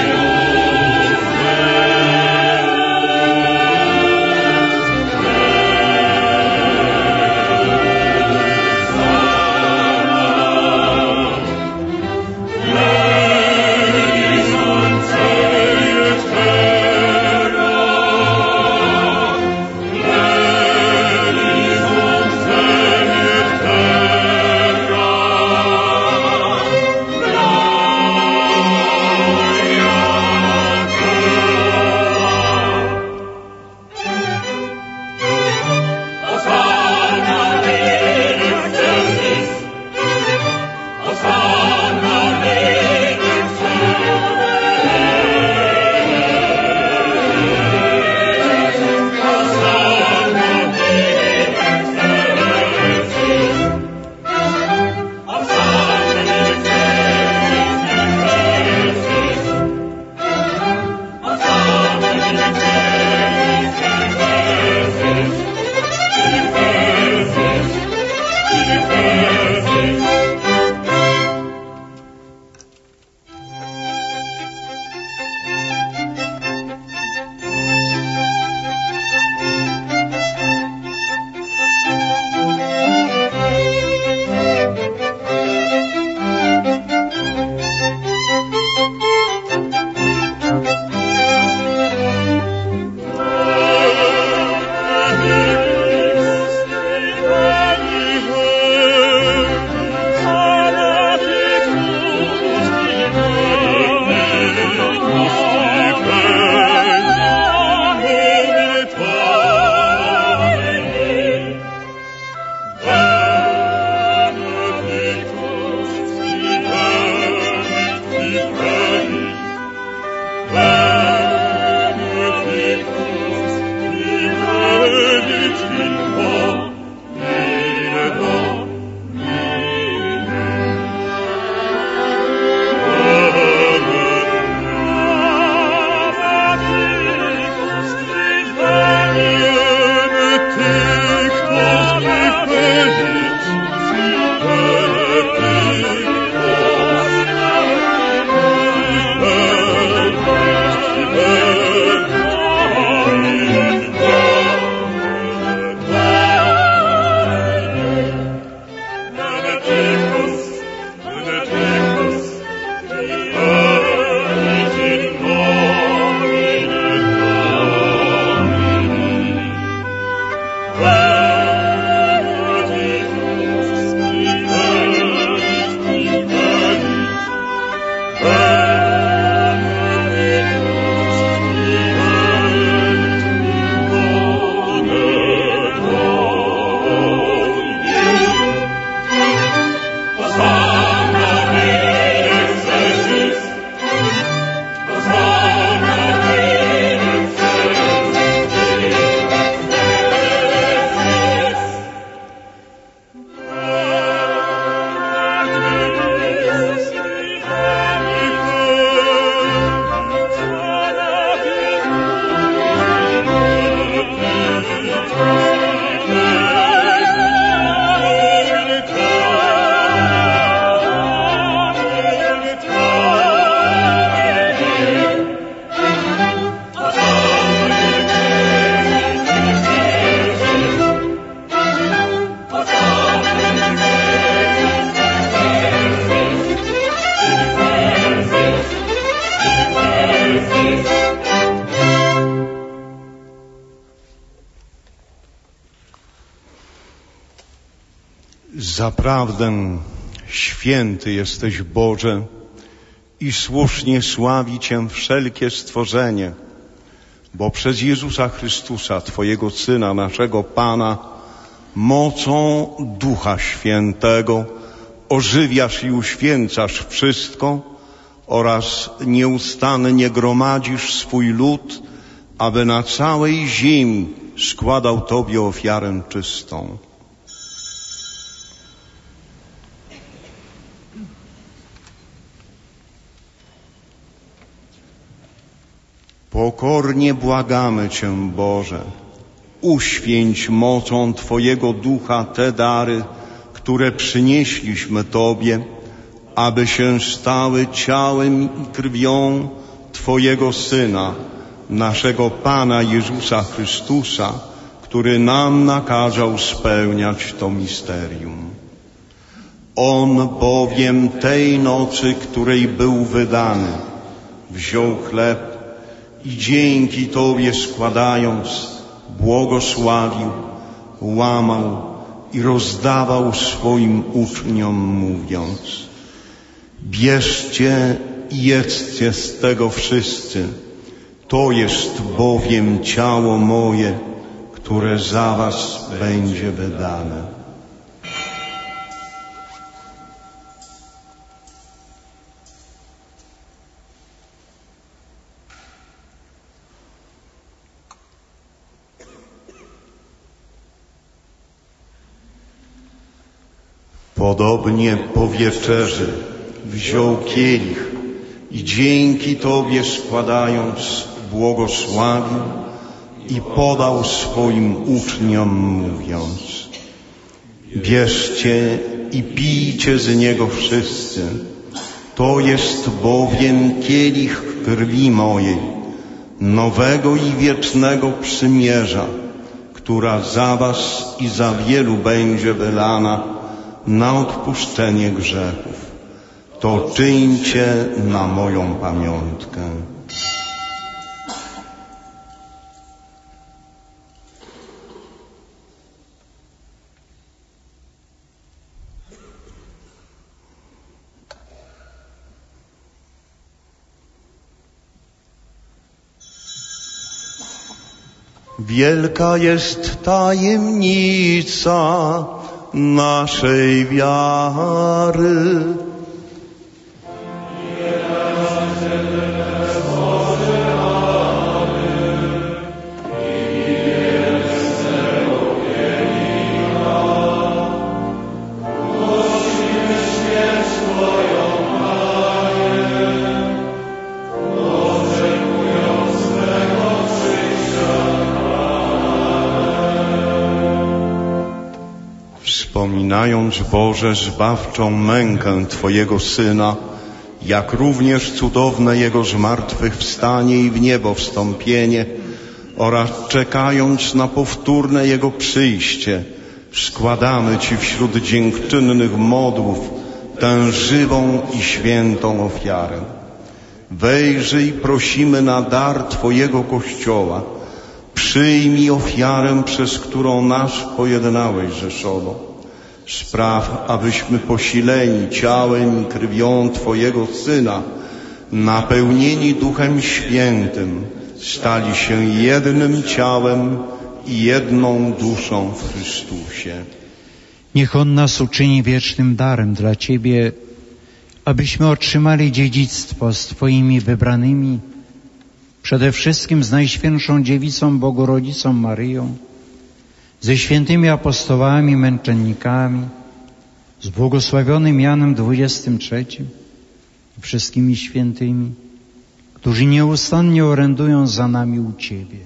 Amen. Zaprawdę święty jesteś, Boże, i słusznie sławi Cię wszelkie stworzenie, bo przez Jezusa Chrystusa, Twojego Syna, naszego Pana, mocą Ducha Świętego ożywiasz i uświęcasz wszystko oraz nieustannie gromadzisz swój lud, aby na całej ziemi składał Tobie ofiarę czystą. Pokornie błagamy Cię, Boże, uświęć mocą Twojego Ducha te dary, które przynieśliśmy Tobie, aby się stały ciałem i krwią Twojego Syna, naszego Pana Jezusa Chrystusa, który nam nakazał spełniać to misterium. On bowiem tej nocy, której był wydany, wziął chleb i dzięki Tobie składając, błogosławił, łamał i rozdawał swoim uczniom, mówiąc: bierzcie i jedzcie z tego wszyscy, to jest bowiem ciało moje, które za was będzie wydane. Podobnie po wieczerzy wziął kielich i dzięki Tobie składając, błogosławił i podał swoim uczniom, mówiąc: bierzcie i pijcie z niego wszyscy, to jest bowiem kielich krwi mojej, nowego i wiecznego przymierza, która za was i za wielu będzie wylana na odpuszczenie grzechów. To czyńcie na moją pamiątkę. Wielka jest tajemnica naszej wiary. Wspominając, Boże, zbawczą mękę Twojego Syna, jak również cudowne Jego zmartwychwstanie i w niebo wstąpienie oraz czekając na powtórne Jego przyjście, składamy Ci wśród dziękczynnych modłów tę żywą i świętą ofiarę. Wejrzyj, prosimy, na dar Twojego Kościoła. Przyjmij ofiarę, przez którą nas pojednałeś ze sobą. Spraw, abyśmy posileni ciałem i krwią Twojego Syna, napełnieni Duchem Świętym, stali się jednym ciałem i jedną duszą w Chrystusie. Niech On nas uczyni wiecznym darem dla Ciebie, abyśmy otrzymali dziedzictwo z Twoimi wybranymi, przede wszystkim z Najświętszą Dziewicą Bogorodzicą Maryją, ze świętymi apostołami, męczennikami, z błogosławionym Janem dwudziestym trzecim i wszystkimi świętymi, którzy nieustannie orędują za nami u Ciebie.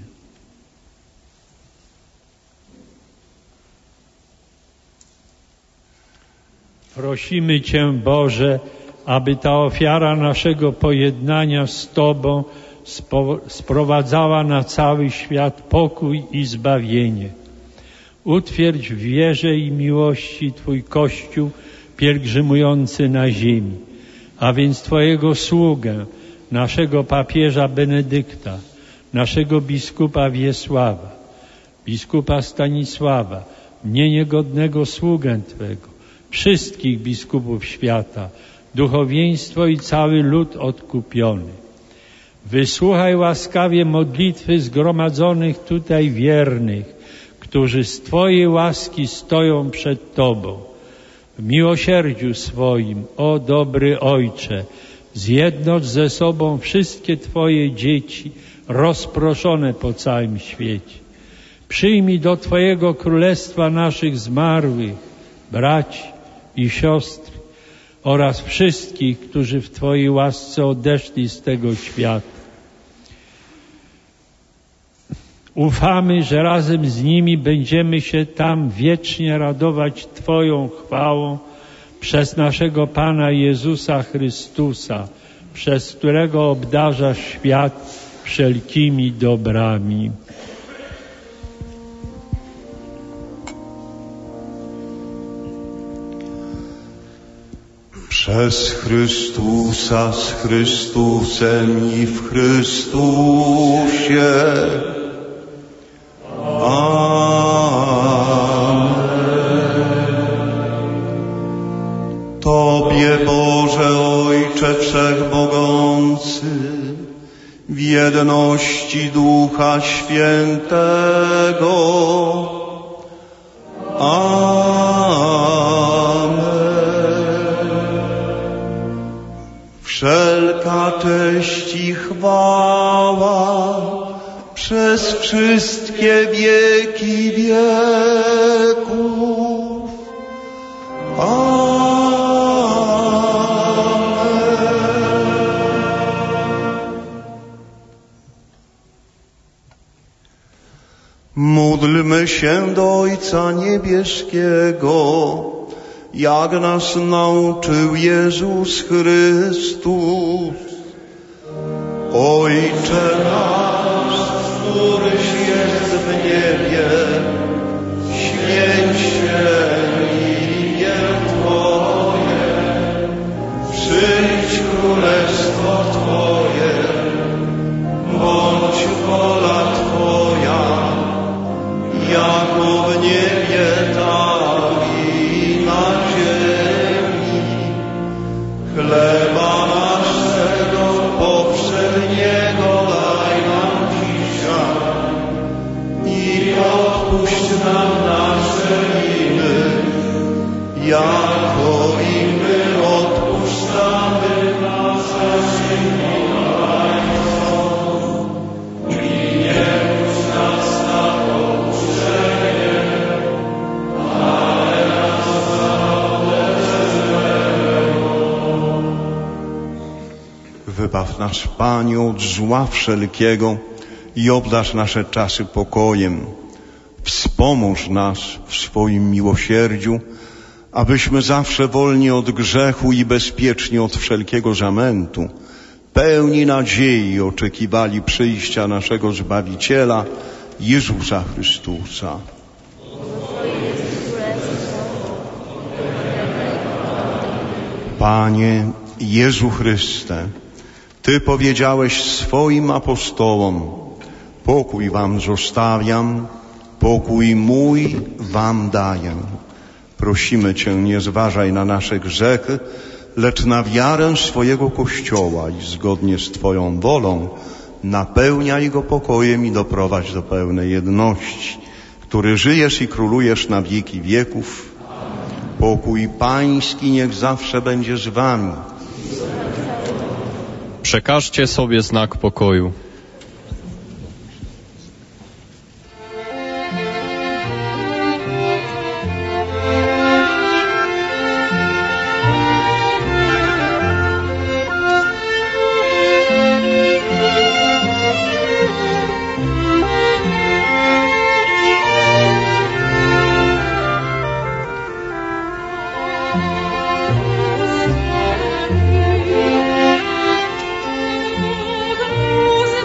Prosimy Cię, Boże, aby ta ofiara naszego pojednania z Tobą sprowadzała na cały świat pokój i zbawienie. Utwierdź w wierze i miłości Twój Kościół pielgrzymujący na ziemi, a więc Twojego sługę, naszego papieża Benedykta, naszego biskupa Wiesława, biskupa Stanisława, mnie niegodnego sługę Twego, wszystkich biskupów świata, duchowieństwo i cały lud odkupiony. Wysłuchaj łaskawie modlitwy zgromadzonych tutaj wiernych, którzy z Twojej łaski stoją przed Tobą. W miłosierdziu swoim, o dobry Ojcze, zjednocz ze sobą wszystkie Twoje dzieci rozproszone po całym świecie. Przyjmij do Twojego królestwa naszych zmarłych, braci i siostry oraz wszystkich, którzy w Twojej łasce odeszli z tego świata. Ufamy, że razem z nimi będziemy się tam wiecznie radować Twoją chwałą przez naszego Pana Jezusa Chrystusa, przez którego obdarzasz świat wszelkimi dobrami. Przez Chrystusa, z Chrystusem i w Chrystusie. Amen. Tobie, Boże Ojcze Wszechmogący, w jedności Ducha Świętego. Amen. Wszelka cześć i chwała przez wszystkie wieki wieków. Amen. Módlmy się do Ojca Niebieskiego, jak nas nauczył Jezus Chrystus. Ojcze nasz, któryś jest w niebie, święć się imię Twoje, przyjdź królestwo Twoje, bądź wola Twoja, jako w niebie, tak i na ziemi. Chleba naszego powszedniego daj nam dzisiaj i odpuść nam nasze winy, jako i my odpuszczamy naszym winowajcom. I nie puść nas na pokuszenie, ale nas zabaw złego. Wybaw nas, Panie, od zła wszelkiego i obdarz nasze czasy pokojem. Wspomóż nas w swoim miłosierdziu, abyśmy zawsze wolni od grzechu i bezpieczni od wszelkiego zamętu, pełni nadziei oczekiwali przyjścia naszego Zbawiciela, Jezusa Chrystusa. Panie Jezu Chryste, Ty powiedziałeś swoim apostołom: pokój wam zostawiam, pokój mój wam daję. Prosimy Cię, nie zważaj na nasze grzechy, lecz na wiarę swojego Kościoła i zgodnie z Twoją wolą napełniaj go pokojem i doprowadź do pełnej jedności, który żyjesz i królujesz na wieki wieków. Pokój Pański niech zawsze będzie z Wami. Przekażcie sobie znak pokoju. Rose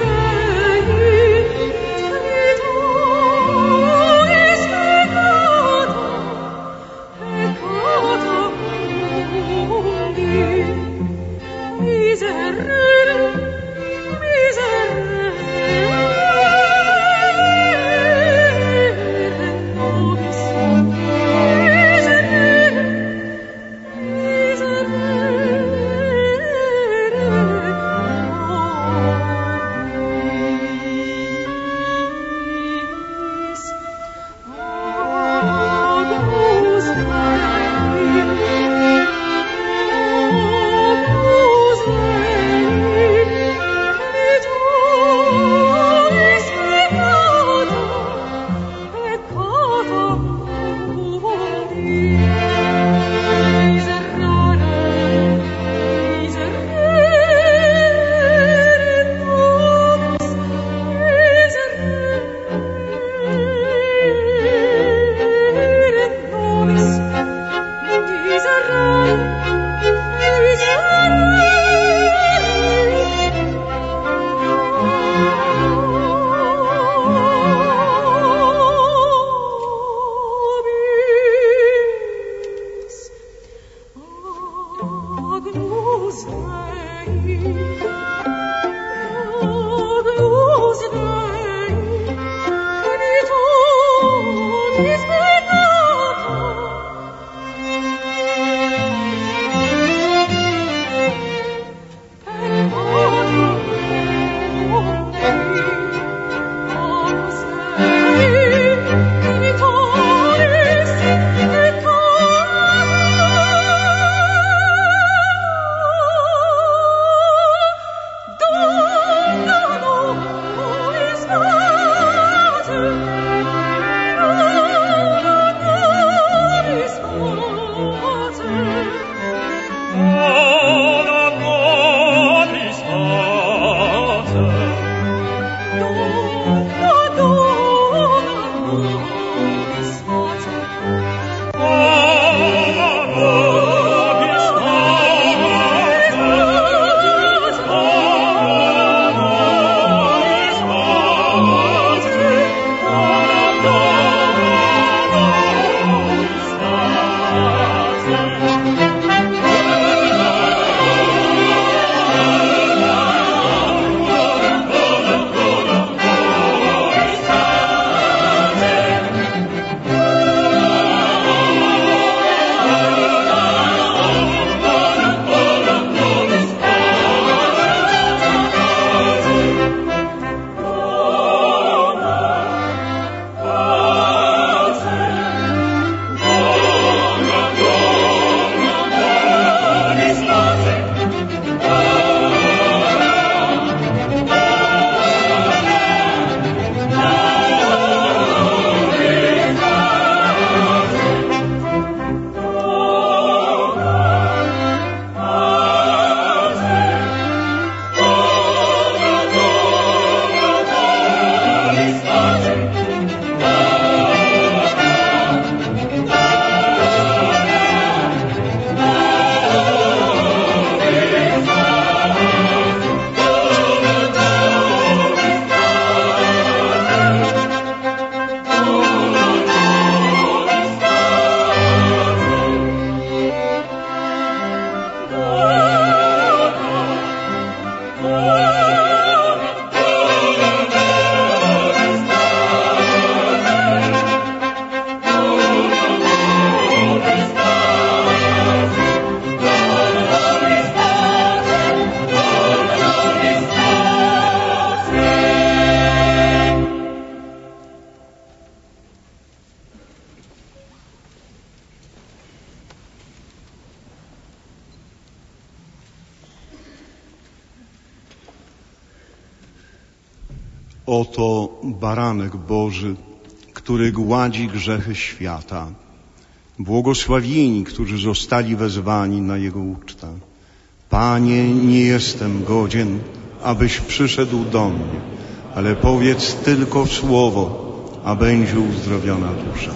Oto baranek Boży, który gładzi grzechy świata. Błogosławieni, którzy zostali wezwani na Jego ucztę. Panie, nie jestem godzien, abyś przyszedł do mnie, ale powiedz tylko słowo, a będzie uzdrowiona dusza.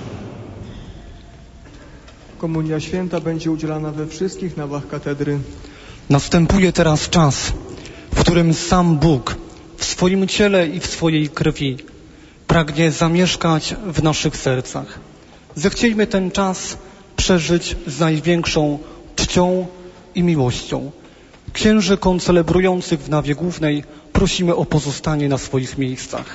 Komunia święta będzie udzielana we wszystkich nawach katedry. Następuje teraz czas, w którym sam Bóg w swoim ciele i w swojej krwi pragnie zamieszkać w naszych sercach. Zechciejmy ten czas przeżyć z największą czcią i miłością. Księży koncelebrujących w nawie głównej prosimy o pozostanie na swoich miejscach.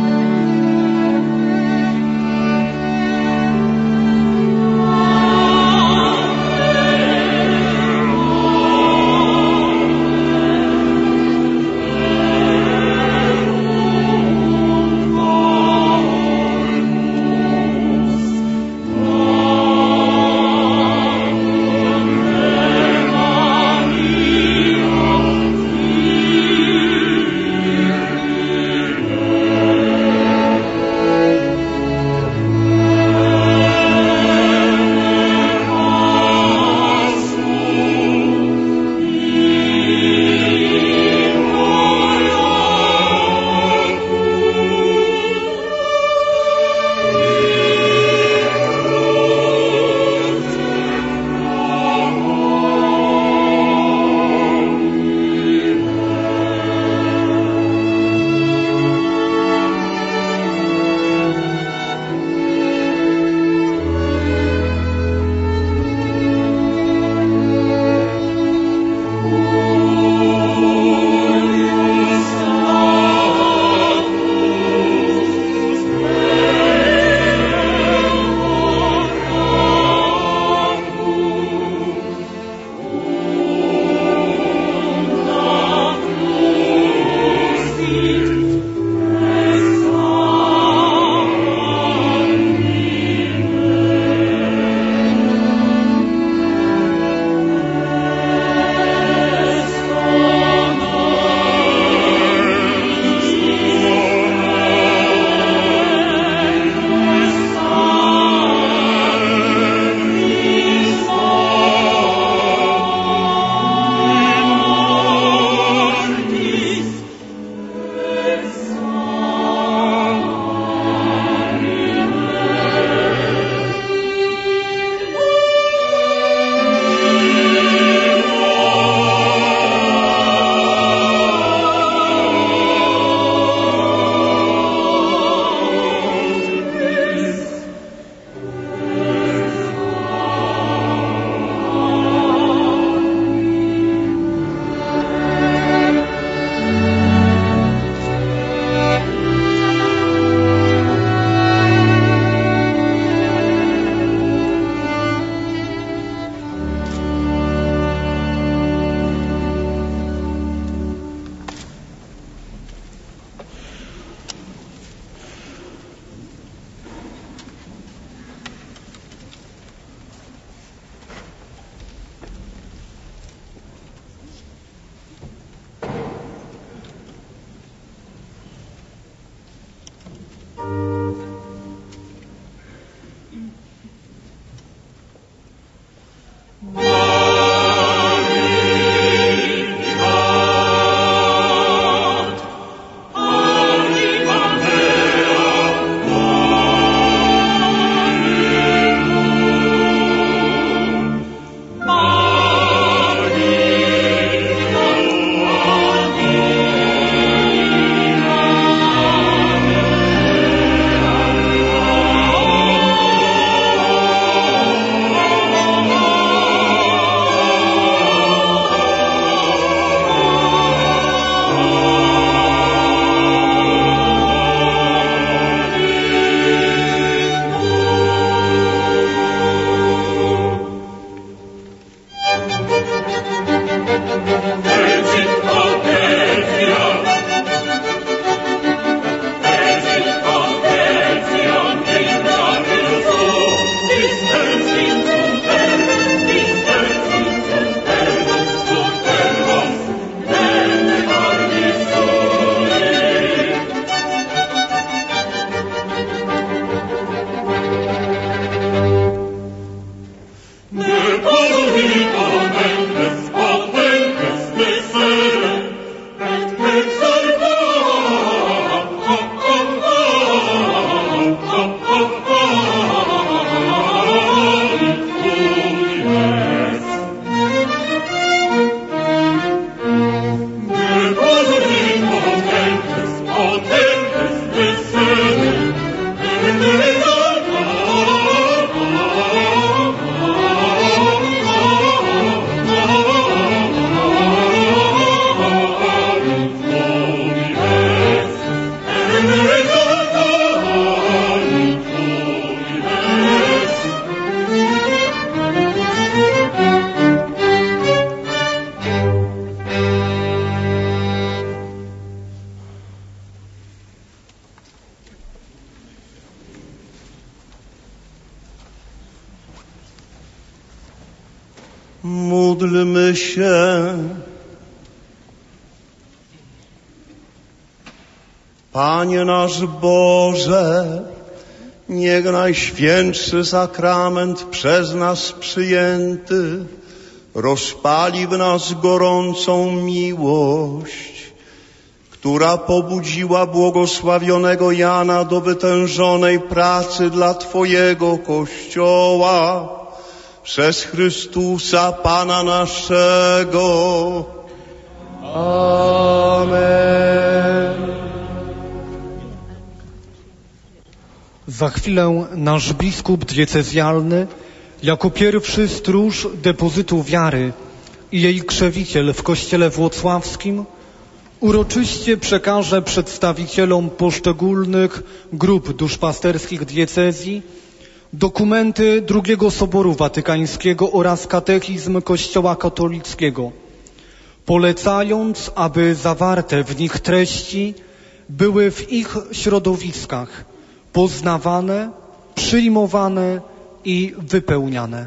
Amen. Módlmy się. Panie nasz Boże, niech Najświętszy Sakrament przez nas przyjęty rozpali w nas gorącą miłość, która pobudziła błogosławionego Jana do wytężonej pracy dla Twojego Kościoła przez Chrystusa Pana naszego. Amen. Za chwilę nasz biskup diecezjalny, jako pierwszy stróż depozytu wiary i jej krzewiciel w Kościele Włocławskim, uroczyście przekaże przedstawicielom poszczególnych grup duszpasterskich diecezji dokumenty drugiego Soboru Watykańskiego oraz katechizm Kościoła katolickiego, polecając, aby zawarte w nich treści były w ich środowiskach poznawane, przyjmowane i wypełniane.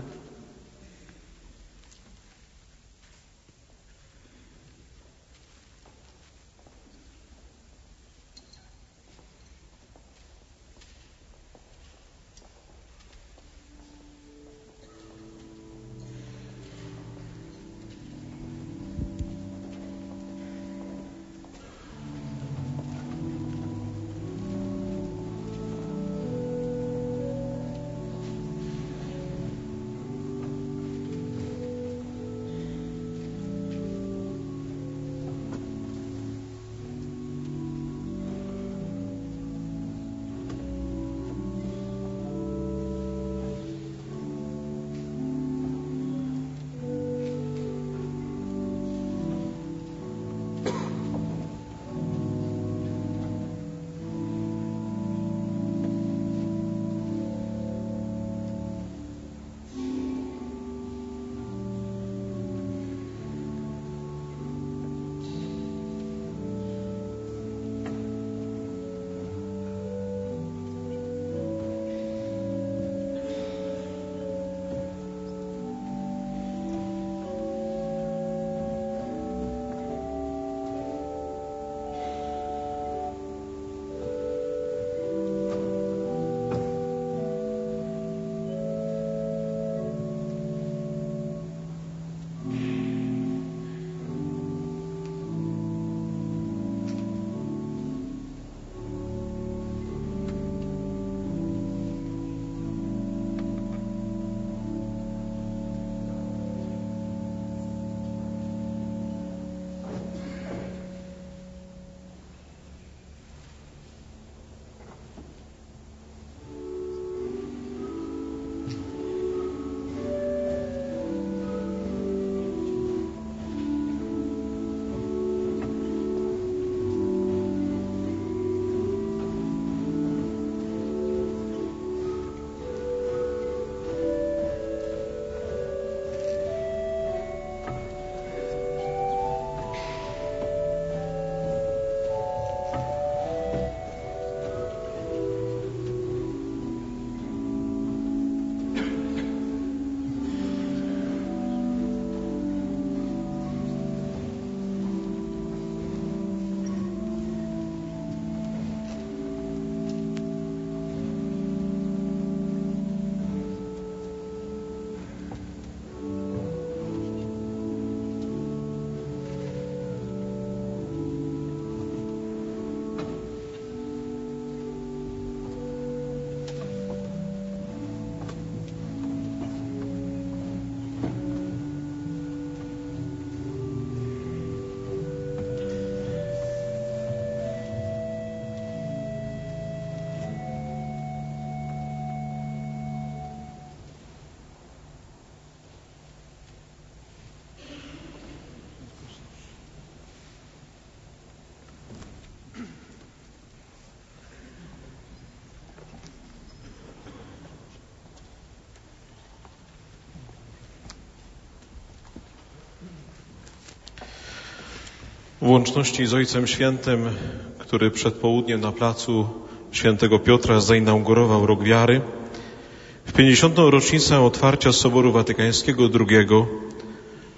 W łączności z Ojcem Świętym, który przed południem na placu Świętego Piotra zainaugurował Rok Wiary, w pięćdziesiątą rocznicę otwarcia Soboru Watykańskiego drugiego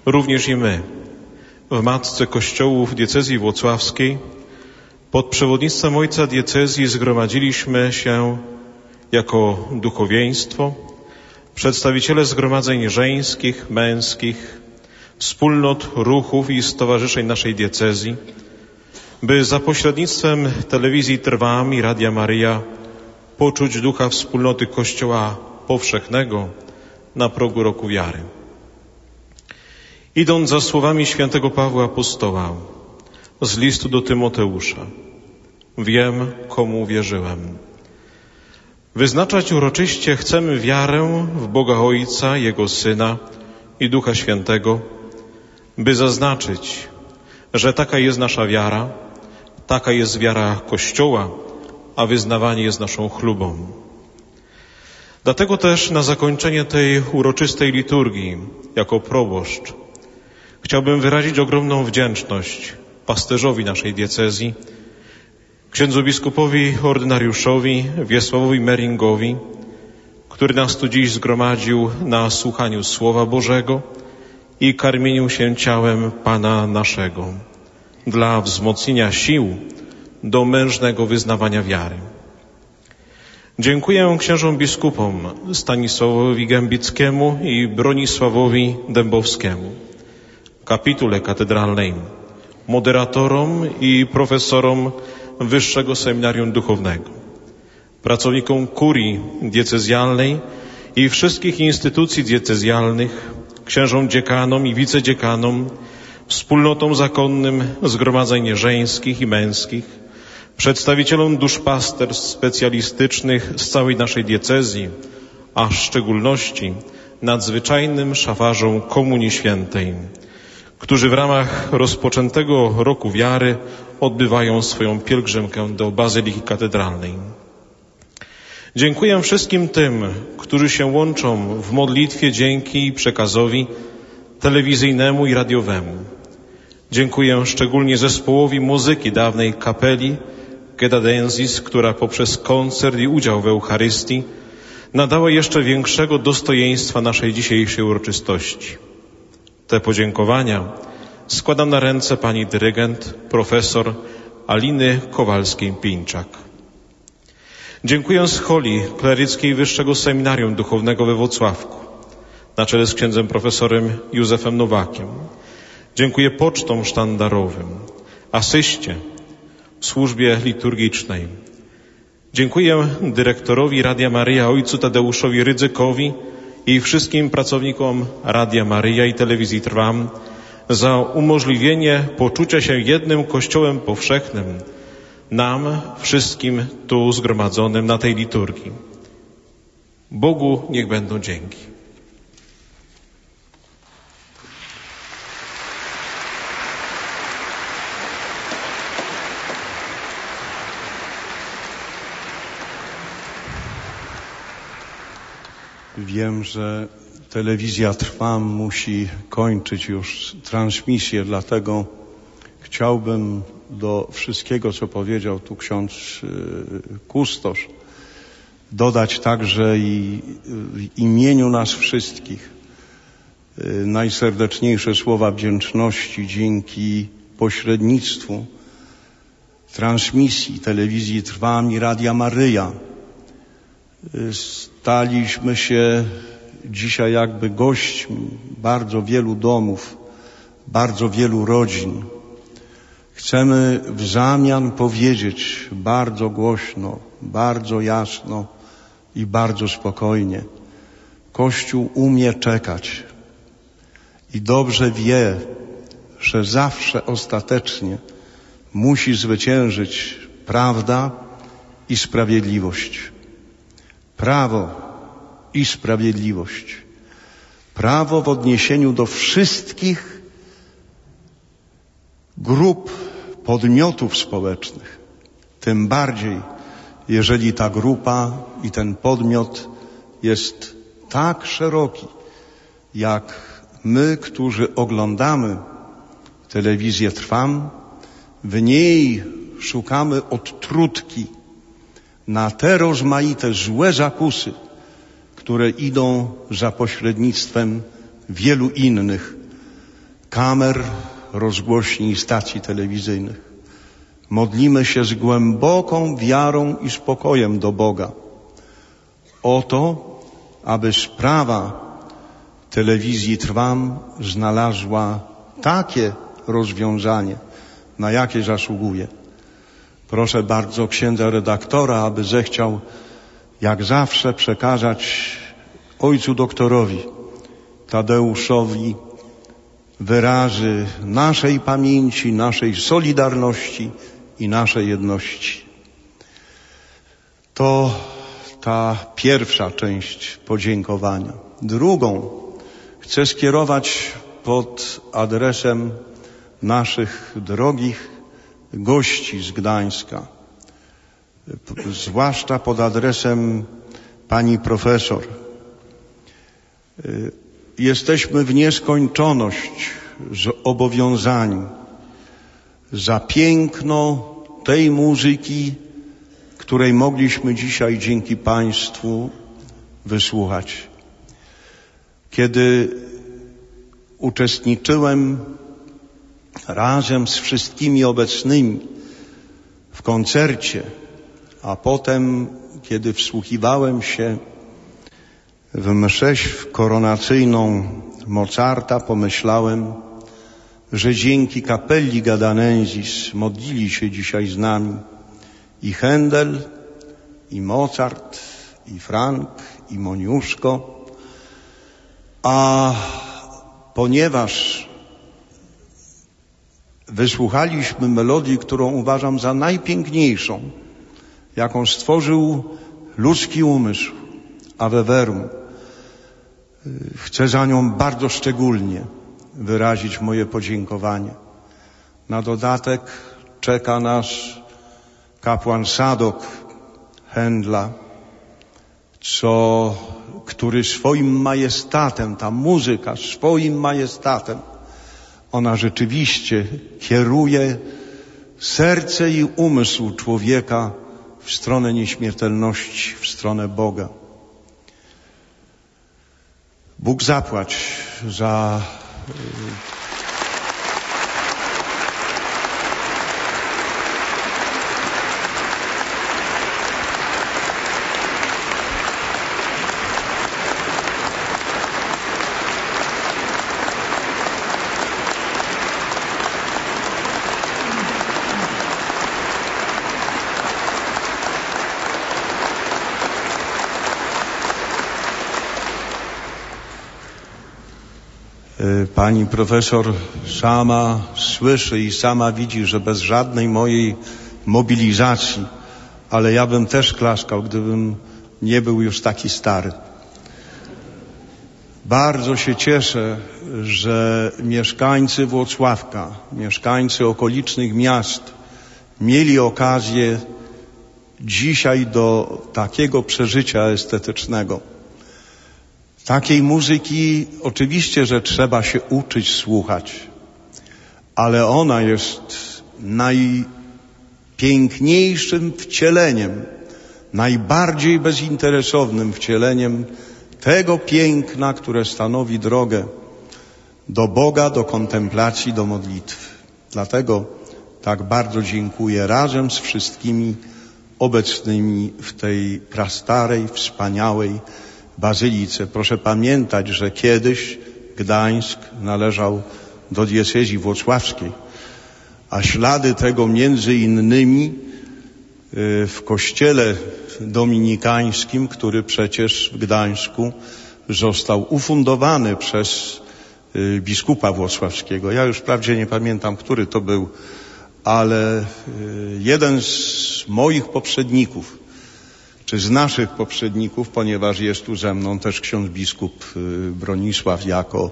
również i my w Matce Kościołów Diecezji Włocławskiej pod przewodnictwem ojca diecezji zgromadziliśmy się jako duchowieństwo, przedstawiciele zgromadzeń żeńskich, męskich, wspólnot, ruchów i stowarzyszeń naszej diecezji, by za pośrednictwem telewizji Trwam i Radia Maryja poczuć ducha wspólnoty Kościoła powszechnego na progu roku wiary. Idąc za słowami świętego Pawła Apostoła z listu do Tymoteusza, wiem, komu wierzyłem. Wyznaczać uroczyście chcemy wiarę w Boga Ojca, Jego Syna i Ducha Świętego, by zaznaczyć, że taka jest nasza wiara, taka jest wiara Kościoła, a wyznawanie jest naszą chlubą. Dlatego też na zakończenie tej uroczystej liturgii, jako proboszcz, chciałbym wyrazić ogromną wdzięczność pasterzowi naszej diecezji, księdzu biskupowi ordynariuszowi Wiesławowi Meringowi, który nas tu dziś zgromadził na słuchaniu Słowa Bożego i karmieniu się ciałem Pana naszego dla wzmocnienia sił do mężnego wyznawania wiary. Dziękuję księżom biskupom Stanisławowi Gębickiemu i Bronisławowi Dębowskiemu, kapitule katedralnej, moderatorom i profesorom Wyższego Seminarium Duchownego, pracownikom kurii diecezjalnej i wszystkich instytucji diecezjalnych, księżom dziekanom i wicedzdziekanom, wspólnotom zakonnym zgromadzeń żeńskich i męskich, przedstawicielom duszpasterstw specjalistycznych z całej naszej diecezji, a w szczególności nadzwyczajnym szafarzom Komunii Świętej, którzy w ramach rozpoczętego roku wiary odbywają swoją pielgrzymkę do Bazyliki Katedralnej. Dziękuję wszystkim tym, którzy się łączą w modlitwie dzięki przekazowi telewizyjnemu i radiowemu. Dziękuję szczególnie zespołowi muzyki dawnej kapeli Gedadensis, która poprzez koncert i udział w Eucharystii nadała jeszcze większego dostojeństwa naszej dzisiejszej uroczystości. Te podziękowania składam na ręce pani dyrygent, profesor Aliny Kowalskiej-Pińczak. Dziękuję scholi kleryckiej Wyższego Seminarium Duchownego we Włocławku, na czele z księdzem profesorem Józefem Nowakiem. Dziękuję pocztom sztandarowym, asyście w służbie liturgicznej. Dziękuję dyrektorowi Radia Maryja, ojcu Tadeuszowi Rydzykowi i wszystkim pracownikom Radia Maryja i Telewizji Trwam za umożliwienie poczucia się jednym Kościołem powszechnym nam, wszystkim tu zgromadzonym na tej liturgii. Bogu niech będą dzięki. Wiem, że telewizja Trwam musi kończyć już transmisję, dlatego chciałbym do wszystkiego, co powiedział tu ksiądz kustosz, dodać także i w imieniu nas wszystkich najserdeczniejsze słowa wdzięczności dzięki pośrednictwu transmisji telewizji Trwam i Radia Maryja. Staliśmy się dzisiaj jakby gośćmi bardzo wielu domów, bardzo wielu rodzin. Chcemy w zamian powiedzieć bardzo głośno, bardzo jasno i bardzo spokojnie. Kościół umie czekać i dobrze wie, że zawsze ostatecznie musi zwyciężyć prawda i sprawiedliwość. Prawo i sprawiedliwość. Prawo w odniesieniu do wszystkich grup, podmiotów społecznych. Tym bardziej, jeżeli ta grupa i ten podmiot jest tak szeroki, jak my, którzy oglądamy telewizję Trwam, w niej szukamy odtrutki na te rozmaite złe zakusy, które idą za pośrednictwem wielu innych kamer, rozgłośni i stacji telewizyjnych. Modlimy się z głęboką wiarą i spokojem do Boga o to, aby sprawa telewizji Trwam znalazła takie rozwiązanie, na jakie zasługuje. Proszę bardzo księdza redaktora, aby zechciał jak zawsze przekazać ojcu doktorowi Tadeuszowi wyrazy naszej pamięci, naszej solidarności i naszej jedności. To ta pierwsza część podziękowania. Drugą chcę skierować pod adresem naszych drogich gości z Gdańska, zwłaszcza pod adresem pani profesor. Jesteśmy w nieskończoność zobowiązani za piękno tej muzyki, której mogliśmy dzisiaj dzięki państwu wysłuchać. Kiedy uczestniczyłem razem z wszystkimi obecnymi w koncercie, a potem, kiedy wsłuchiwałem się w mszę koronacyjną Mozarta, pomyślałem, że dzięki Capelli Gadanensis modlili się dzisiaj z nami i Händel, i Mozart, i Frank, i Moniuszko, a ponieważ wysłuchaliśmy melodii, którą uważam za najpiękniejszą, jaką stworzył ludzki umysł, Ave Verum, chcę za nią bardzo szczególnie wyrazić moje podziękowanie. Na dodatek czeka nas kapłan Sadok Händla, co, który swoim majestatem, ta muzyka swoim majestatem, ona rzeczywiście kieruje serce i umysł człowieka w stronę nieśmiertelności, w stronę Boga. Bóg zapłać za Pani profesor sama słyszy i sama widzi, że bez żadnej mojej mobilizacji, ale ja bym też klaskał, gdybym nie był już taki stary. Bardzo się cieszę, że mieszkańcy Włocławka, mieszkańcy okolicznych miast mieli okazję dzisiaj do takiego przeżycia estetycznego. Takiej muzyki oczywiście, że trzeba się uczyć słuchać, ale ona jest najpiękniejszym wcieleniem, najbardziej bezinteresownym wcieleniem tego piękna, które stanowi drogę do Boga, do kontemplacji, do modlitwy. Dlatego tak bardzo dziękuję razem z wszystkimi obecnymi w tej prastarej, wspaniałej bazylice. Proszę pamiętać, że kiedyś Gdańsk należał do diecezji włocławskiej, a ślady tego między innymi w kościele dominikańskim, który przecież w Gdańsku został ufundowany przez biskupa włocławskiego. Ja już wprawdzie nie pamiętam, który to był, ale jeden z moich poprzedników, czy z naszych poprzedników, ponieważ jest tu ze mną też ksiądz biskup Bronisław jako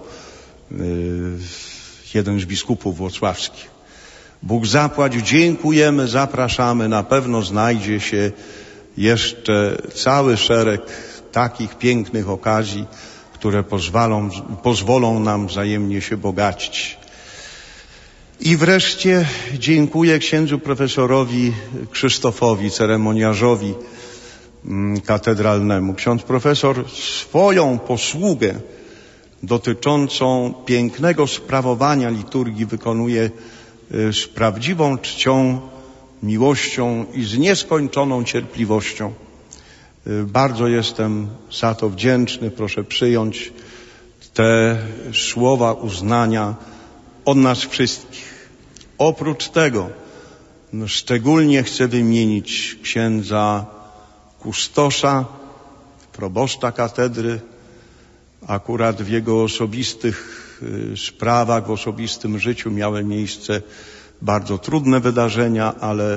jeden z biskupów włocławskich. Bóg zapłać, dziękujemy, zapraszamy, na pewno znajdzie się jeszcze cały szereg takich pięknych okazji, które pozwolą, pozwolą nam wzajemnie się bogacić. I wreszcie dziękuję księdzu profesorowi Krzysztofowi, ceremoniarzowi katedralnemu. Ksiądz profesor swoją posługę dotyczącą pięknego sprawowania liturgii wykonuje z prawdziwą czcią, miłością i z nieskończoną cierpliwością. Bardzo jestem za to wdzięczny. Proszę przyjąć te słowa uznania od nas wszystkich. Oprócz tego no, szczególnie chcę wymienić księdza kustosza, proboszcza katedry. Akurat w jego osobistych sprawach, w osobistym życiu miały miejsce bardzo trudne wydarzenia, ale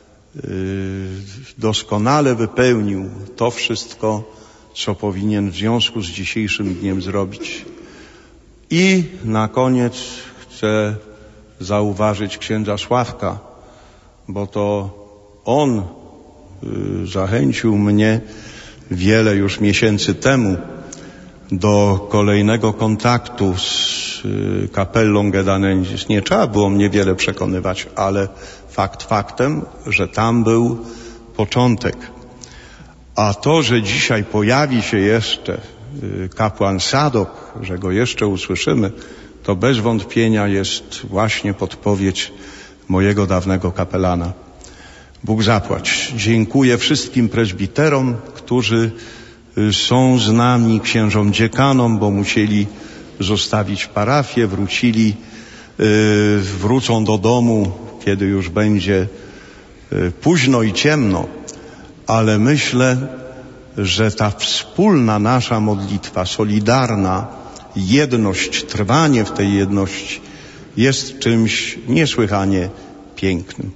doskonale wypełnił to wszystko, co powinien w związku z dzisiejszym dniem zrobić. I na koniec chcę zauważyć księdza Sławka, bo to on zachęcił mnie wiele już miesięcy temu do kolejnego kontaktu z kapellą Gedanensis. Nie trzeba było mnie wiele przekonywać, ale fakt faktem, że tam był początek. A to, że dzisiaj pojawi się jeszcze kapłan Sadok, że go jeszcze usłyszymy, to bez wątpienia jest właśnie podpowiedź mojego dawnego kapelana. Bóg zapłać. Dziękuję wszystkim prezbiterom, którzy są z nami, księżom dziekanom, bo musieli zostawić parafię, wrócili, wrócą do domu, kiedy już będzie późno i ciemno, ale myślę, że ta wspólna nasza modlitwa, solidarna jedność, trwanie w tej jedności jest czymś niesłychanie pięknym.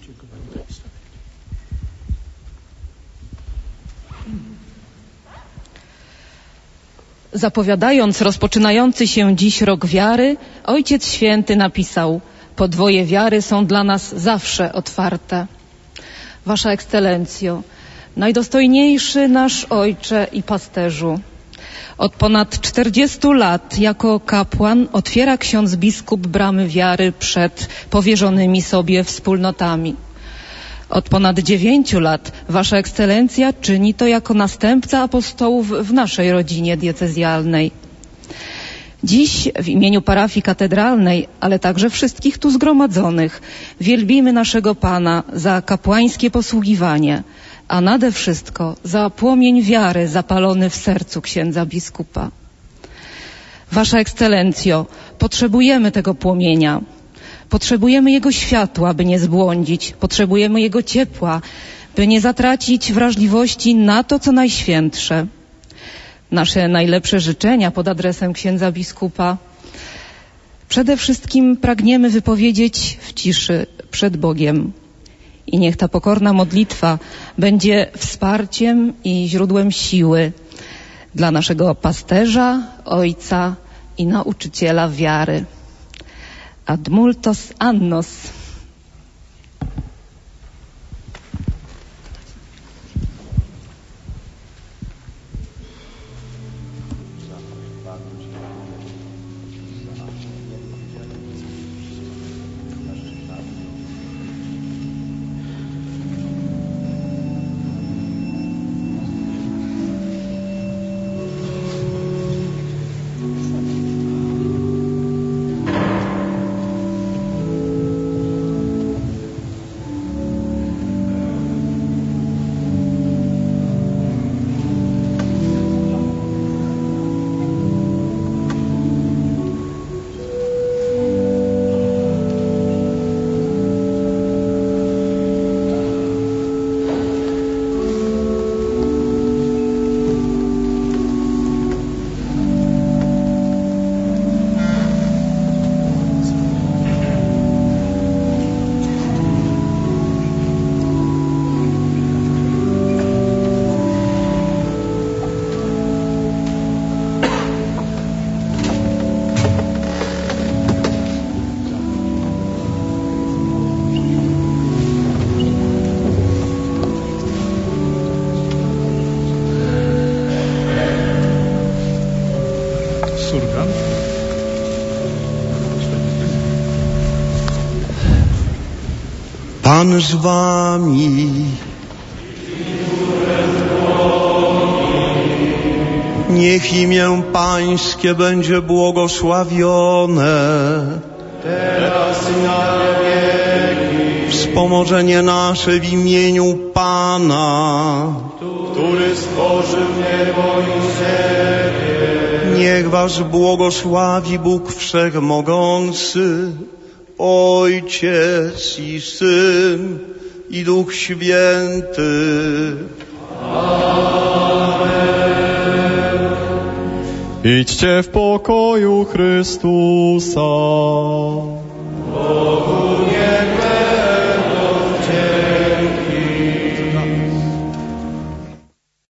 Zapowiadając rozpoczynający się dziś rok wiary, Ojciec Święty napisał: podwoje wiary są dla nas zawsze otwarte. Wasza Ekscelencjo, najdostojniejszy nasz Ojcze i Pasterzu, od ponad czterdziestu lat jako kapłan otwiera ksiądz biskup bramy wiary przed powierzonymi sobie wspólnotami. Od ponad dziewięciu lat Wasza Ekscelencja czyni to jako następca apostołów w naszej rodzinie diecezjalnej. Dziś w imieniu parafii katedralnej, ale także wszystkich tu zgromadzonych, wielbimy naszego Pana za kapłańskie posługiwanie, a nade wszystko za płomień wiary zapalony w sercu księdza biskupa. Wasza Ekscelencjo, potrzebujemy tego płomienia. Potrzebujemy Jego światła, by nie zbłądzić. Potrzebujemy Jego ciepła, by nie zatracić wrażliwości na to, co najświętsze. Nasze najlepsze życzenia pod adresem księdza biskupa przede wszystkim pragniemy wypowiedzieć w ciszy przed Bogiem. I niech ta pokorna modlitwa będzie wsparciem i źródłem siły dla naszego pasterza, ojca i nauczyciela wiary. Ad multos annos. Pan z wami. Niech imię Pańskie będzie błogosławione. Teraz i na wieki. Wspomożenie nasze w imieniu Pana, który stworzył niebo i ziemię. Niech was błogosławi Bóg Wszechmogący, Ojciec i Syn i Duch Święty. Idźcie w pokoju Chrystusa. Bogu nie